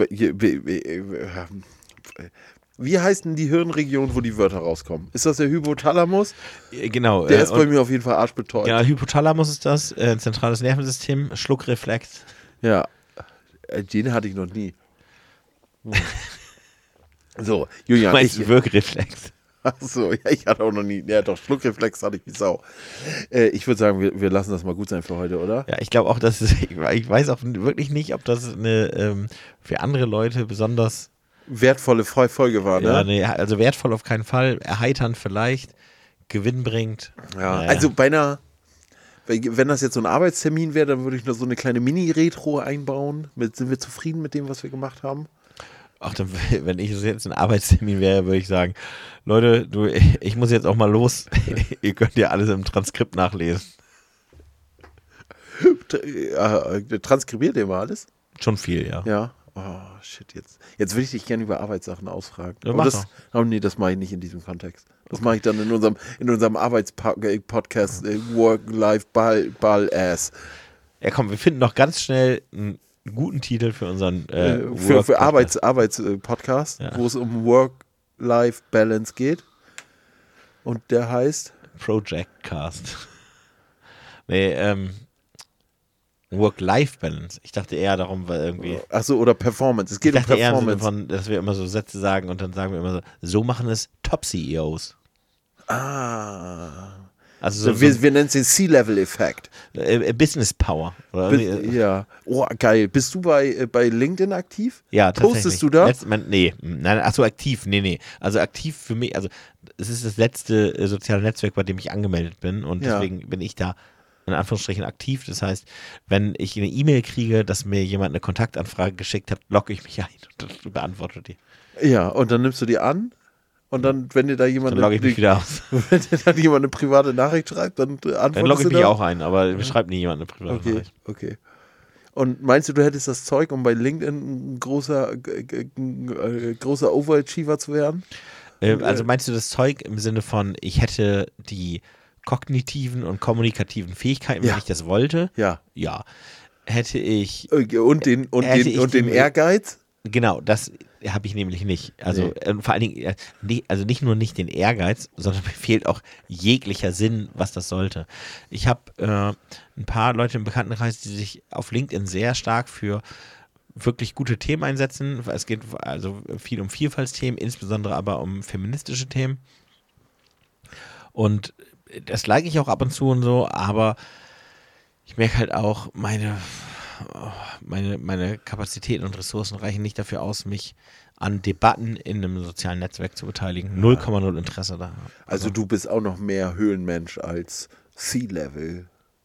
Wie heißt denn die Hirnregion, wo die Wörter rauskommen? Ist das der Hypothalamus? Genau. Der äh, ist bei mir auf jeden Fall arschbetäubt. Ja, Hypothalamus ist das, äh, zentrales Nervensystem, Schluckreflex. Ja, den hatte ich noch nie. Hm. So, Julian. Du meinst ich, Wirkreflex. Achso, ja, ich hatte auch noch nie. Ja, doch, Schluckreflex hatte ich wie Sau. Äh, ich würde sagen, wir, wir lassen das mal gut sein für heute, oder? Ja, ich glaube auch, dass es, ich, ich weiß auch wirklich nicht, ob das eine ähm, für andere Leute besonders wertvolle Folge war, ne? Ja, nee, also wertvoll auf keinen Fall, erheiternd vielleicht, gewinnbringend. Ja, naja. Also bei einer, wenn das jetzt so ein Arbeitstermin wäre, dann würde ich noch so eine kleine Mini-Retro einbauen. Mit, sind wir zufrieden mit dem, was wir gemacht haben? Ach, dann, wenn ich jetzt ein Arbeitstermin wäre, würde ich sagen, Leute, du, ich muss jetzt auch mal los. Ihr könnt ja alles im Transkript nachlesen. Transkribiert ihr mal alles? Schon viel, ja. Ja. Oh, shit, jetzt. Jetzt würde ich dich gerne über Arbeitssachen ausfragen. Ja, aber mach das, oh nee, das mache ich nicht in diesem Kontext. Das mache ich dann in unserem, in unserem Arbeitspodcast äh, Work-Life-Ball-Ass. Ja, komm, wir finden noch ganz schnell einen guten Titel für unseren äh, äh, Für, für Arbeits, Arbeits-Podcast, ja. Wo es um Work-Life-Balance geht. Und der heißt? Project Cast. Nee, ähm. Work-Life-Balance. Ich dachte eher darum, weil irgendwie. Achso, oder Performance. Es geht ich um Performance. Eher davon, dass wir immer so Sätze sagen und dann sagen wir immer so, so machen es Top-C E Os. Ah. Also so, wir, so wir nennen es den C-Level-Effekt. Äh, Business Power. Oder Bis, ja. Oh, geil. Bist du bei, äh, bei LinkedIn aktiv? Ja, tatsächlich. Postest du da? Letzt, man, nee. Nein, achso, aktiv. Nee, nee. Also aktiv für mich, also es ist das letzte äh, soziale Netzwerk, bei dem ich angemeldet bin und ja. deswegen bin ich da in Anführungsstrichen aktiv. Das heißt, wenn ich eine E-Mail kriege, dass mir jemand eine Kontaktanfrage geschickt hat, logge ich mich ein und beantworte die. Ja, und dann nimmst du die an und dann, wenn dir da jemand, dann logge ich mich wieder aus. Wenn dir dann jemand eine private Nachricht schreibt, dann antwortest du. Dann logge ich mich da? auch ein, aber mir schreibt nie jemand eine private okay, Nachricht. Okay. Und meinst du, du hättest das Zeug, um bei LinkedIn ein großer, äh, großer Overachiever zu werden? Äh, also meinst du das Zeug im Sinne von, ich hätte die kognitiven und kommunikativen Fähigkeiten, ja. wenn ich das wollte? Ja. Ja. Hätte ich. Und den, und hätte den, ich und den die, Ehrgeiz? Genau, das habe ich nämlich nicht. Also nee. äh, vor allen Dingen, äh, nicht, also nicht nur nicht den Ehrgeiz, sondern mir fehlt auch jeglicher Sinn, was das sollte. Ich habe äh, ein paar Leute im Bekanntenkreis, die sich auf LinkedIn sehr stark für wirklich gute Themen einsetzen. Es geht also viel um Vielfaltsthemen, insbesondere aber um feministische Themen. Und das like ich auch ab und zu und so, aber ich merke halt auch, meine, meine, meine Kapazitäten und Ressourcen reichen nicht dafür aus, mich an Debatten in einem sozialen Netzwerk zu beteiligen. null Komma null Interesse da. Also, also du bist auch noch mehr Höhlenmensch als C-Level.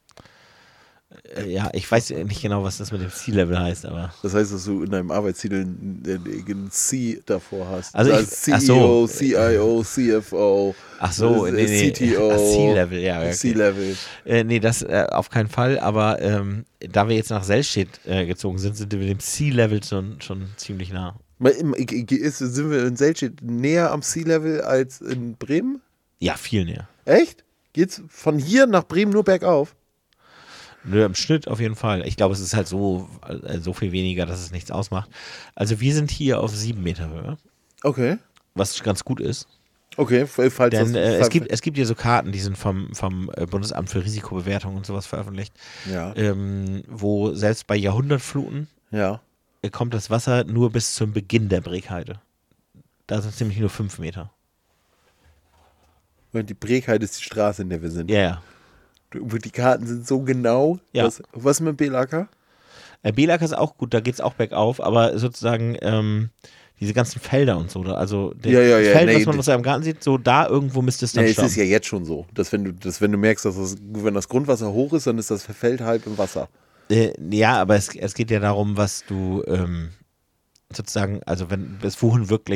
Ja, ich weiß nicht genau, was das mit dem C-Level heißt, aber. Das heißt, dass du in deinem Arbeitstitel ein C davor hast. Also ich, C E O, ach so. C I O, C F O. Ach so, nee, nee. C T O. C-Level, ja. Okay. C-Level. Äh, nee, das äh, auf keinen Fall, aber ähm, da wir jetzt nach Selstedt äh, gezogen sind, sind wir dem C-Level schon, schon ziemlich nah. Ist, sind wir in Selstedt näher am Sea-Level als in Bremen? Ja, viel näher. Echt? Geht's von hier nach Bremen nur bergauf? Nö, im Schnitt auf jeden Fall. Ich glaube, es ist halt so, äh, so viel weniger, dass es nichts ausmacht. Also wir sind hier auf sieben Meter Höhe. Okay. Was ganz gut ist. Okay, falls Denn das, äh, es, gibt, es gibt hier so Karten, die sind vom, vom Bundesamt für Risikobewertung und sowas veröffentlicht, ja. ähm, wo selbst bei Jahrhundertfluten ja. kommt das Wasser nur bis zum Beginn der Brekheide. Da sind es nämlich nur fünf Meter. Und die Brekheide ist die Straße, in der wir sind. Ja, ja. Die Karten sind so genau. Ja. Was, was mit Belacker? Äh, Belacker ist auch gut, da geht es auch bergauf, aber sozusagen ähm, diese ganzen Felder und so, also der ja, ja, ja, Feld, nee, was man aus seinem Garten sieht, so da irgendwo müsste es dann nee, stoppen. Es ist ja jetzt schon so, dass wenn du, dass wenn du merkst, dass das, wenn das Grundwasser hoch ist, dann ist das Feld halb im Wasser. Äh, ja, aber es, es geht ja darum, was du ähm, sozusagen, also wenn bis wohin wirklich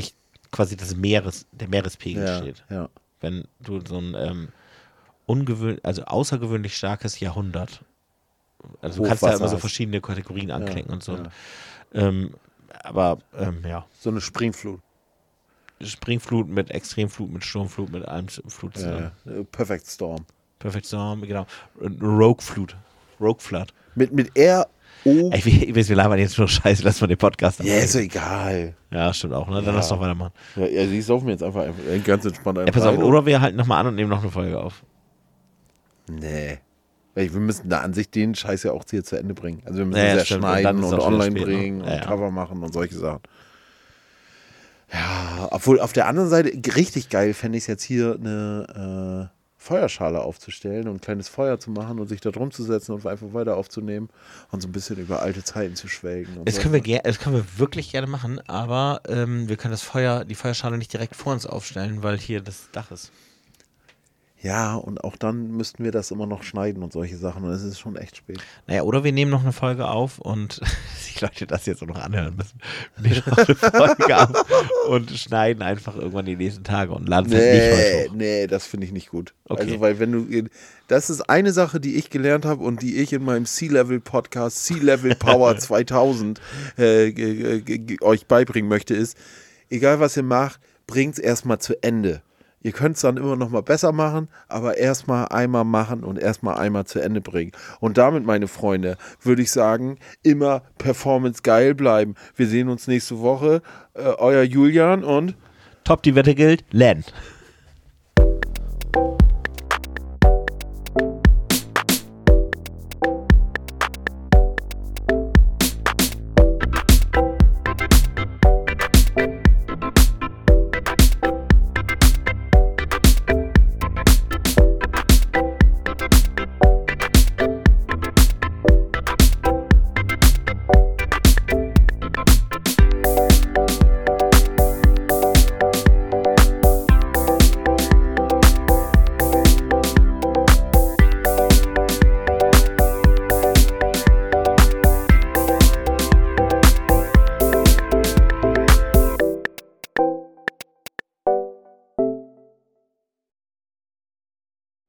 quasi das Meeres, der Meerespegel ja, steht. Ja. Wenn du so ein ähm, ungewöhn, also außergewöhnlich starkes Jahrhundert, also du kannst da Hochwasser immer so hast. verschiedene Kategorien anklicken Ja, und so. ja. Ähm, aber ähm, ja, So eine Springflut. Springflut mit Extremflut, mit Sturmflut, mit allem Flut zusammen. Ja, ja. Perfect Storm. Perfect Storm, genau. Und Rogue-Flut. Rogue-Flood. Mit, mit R O. Ey, wir, wir labern jetzt nur Scheiße, lass mal den Podcast Ja, ist doch egal. Ja, stimmt auch, ne? Dann Ja. lass doch weitermachen. Ja, ja, die saufen jetzt einfach, einfach ganz entspannt Ja, einfach pass auf, rein. oder wir halten nochmal an und nehmen noch eine Folge auf. Nee. Weil wir müssen da an sich den Scheiß ja auch hier zu Ende bringen. Also wir müssen Ja, ja, es ja stimmt. Und dann schneiden ist und, es auch wieder online spät, ne? bringen Ja, und ja. Cover machen und solche Sachen. Ja, obwohl auf der anderen Seite richtig geil fände ich es jetzt hier eine äh, Feuerschale aufzustellen und ein kleines Feuer zu machen und sich da drum zu setzen und einfach weiter aufzunehmen und so ein bisschen über alte Zeiten zu schwelgen. Und Das so. können wir, ger- das können wir wirklich gerne machen, aber ähm, wir können das Feuer, die Feuerschale nicht direkt vor uns aufstellen, weil hier das Dach ist. Ja, und auch dann müssten wir das immer noch schneiden und solche Sachen und es ist schon echt spät. Naja, oder wir nehmen noch eine Folge auf und die Leute das jetzt auch noch anhören müssen. Wir nehmen noch eine Folge auf und schneiden einfach irgendwann die nächsten Tage und laden es jetzt nicht heute Nee, hoch. nee, das finde ich nicht gut. Okay. Also, weil wenn du, das ist eine Sache, die ich gelernt habe und die ich in meinem C-Level-Podcast, C-Level Power zweitausend äh, g- g- g- euch beibringen möchte, ist, egal was ihr macht, bringt es erstmal zu Ende. Ihr könnt es dann immer noch mal besser machen, aber erstmal einmal machen und erstmal einmal zu Ende bringen. Und damit, meine Freunde, würde ich sagen, immer Performance geil bleiben. Wir sehen uns nächste Woche. Äh, euer Julian und Top, die Wette gilt, Len.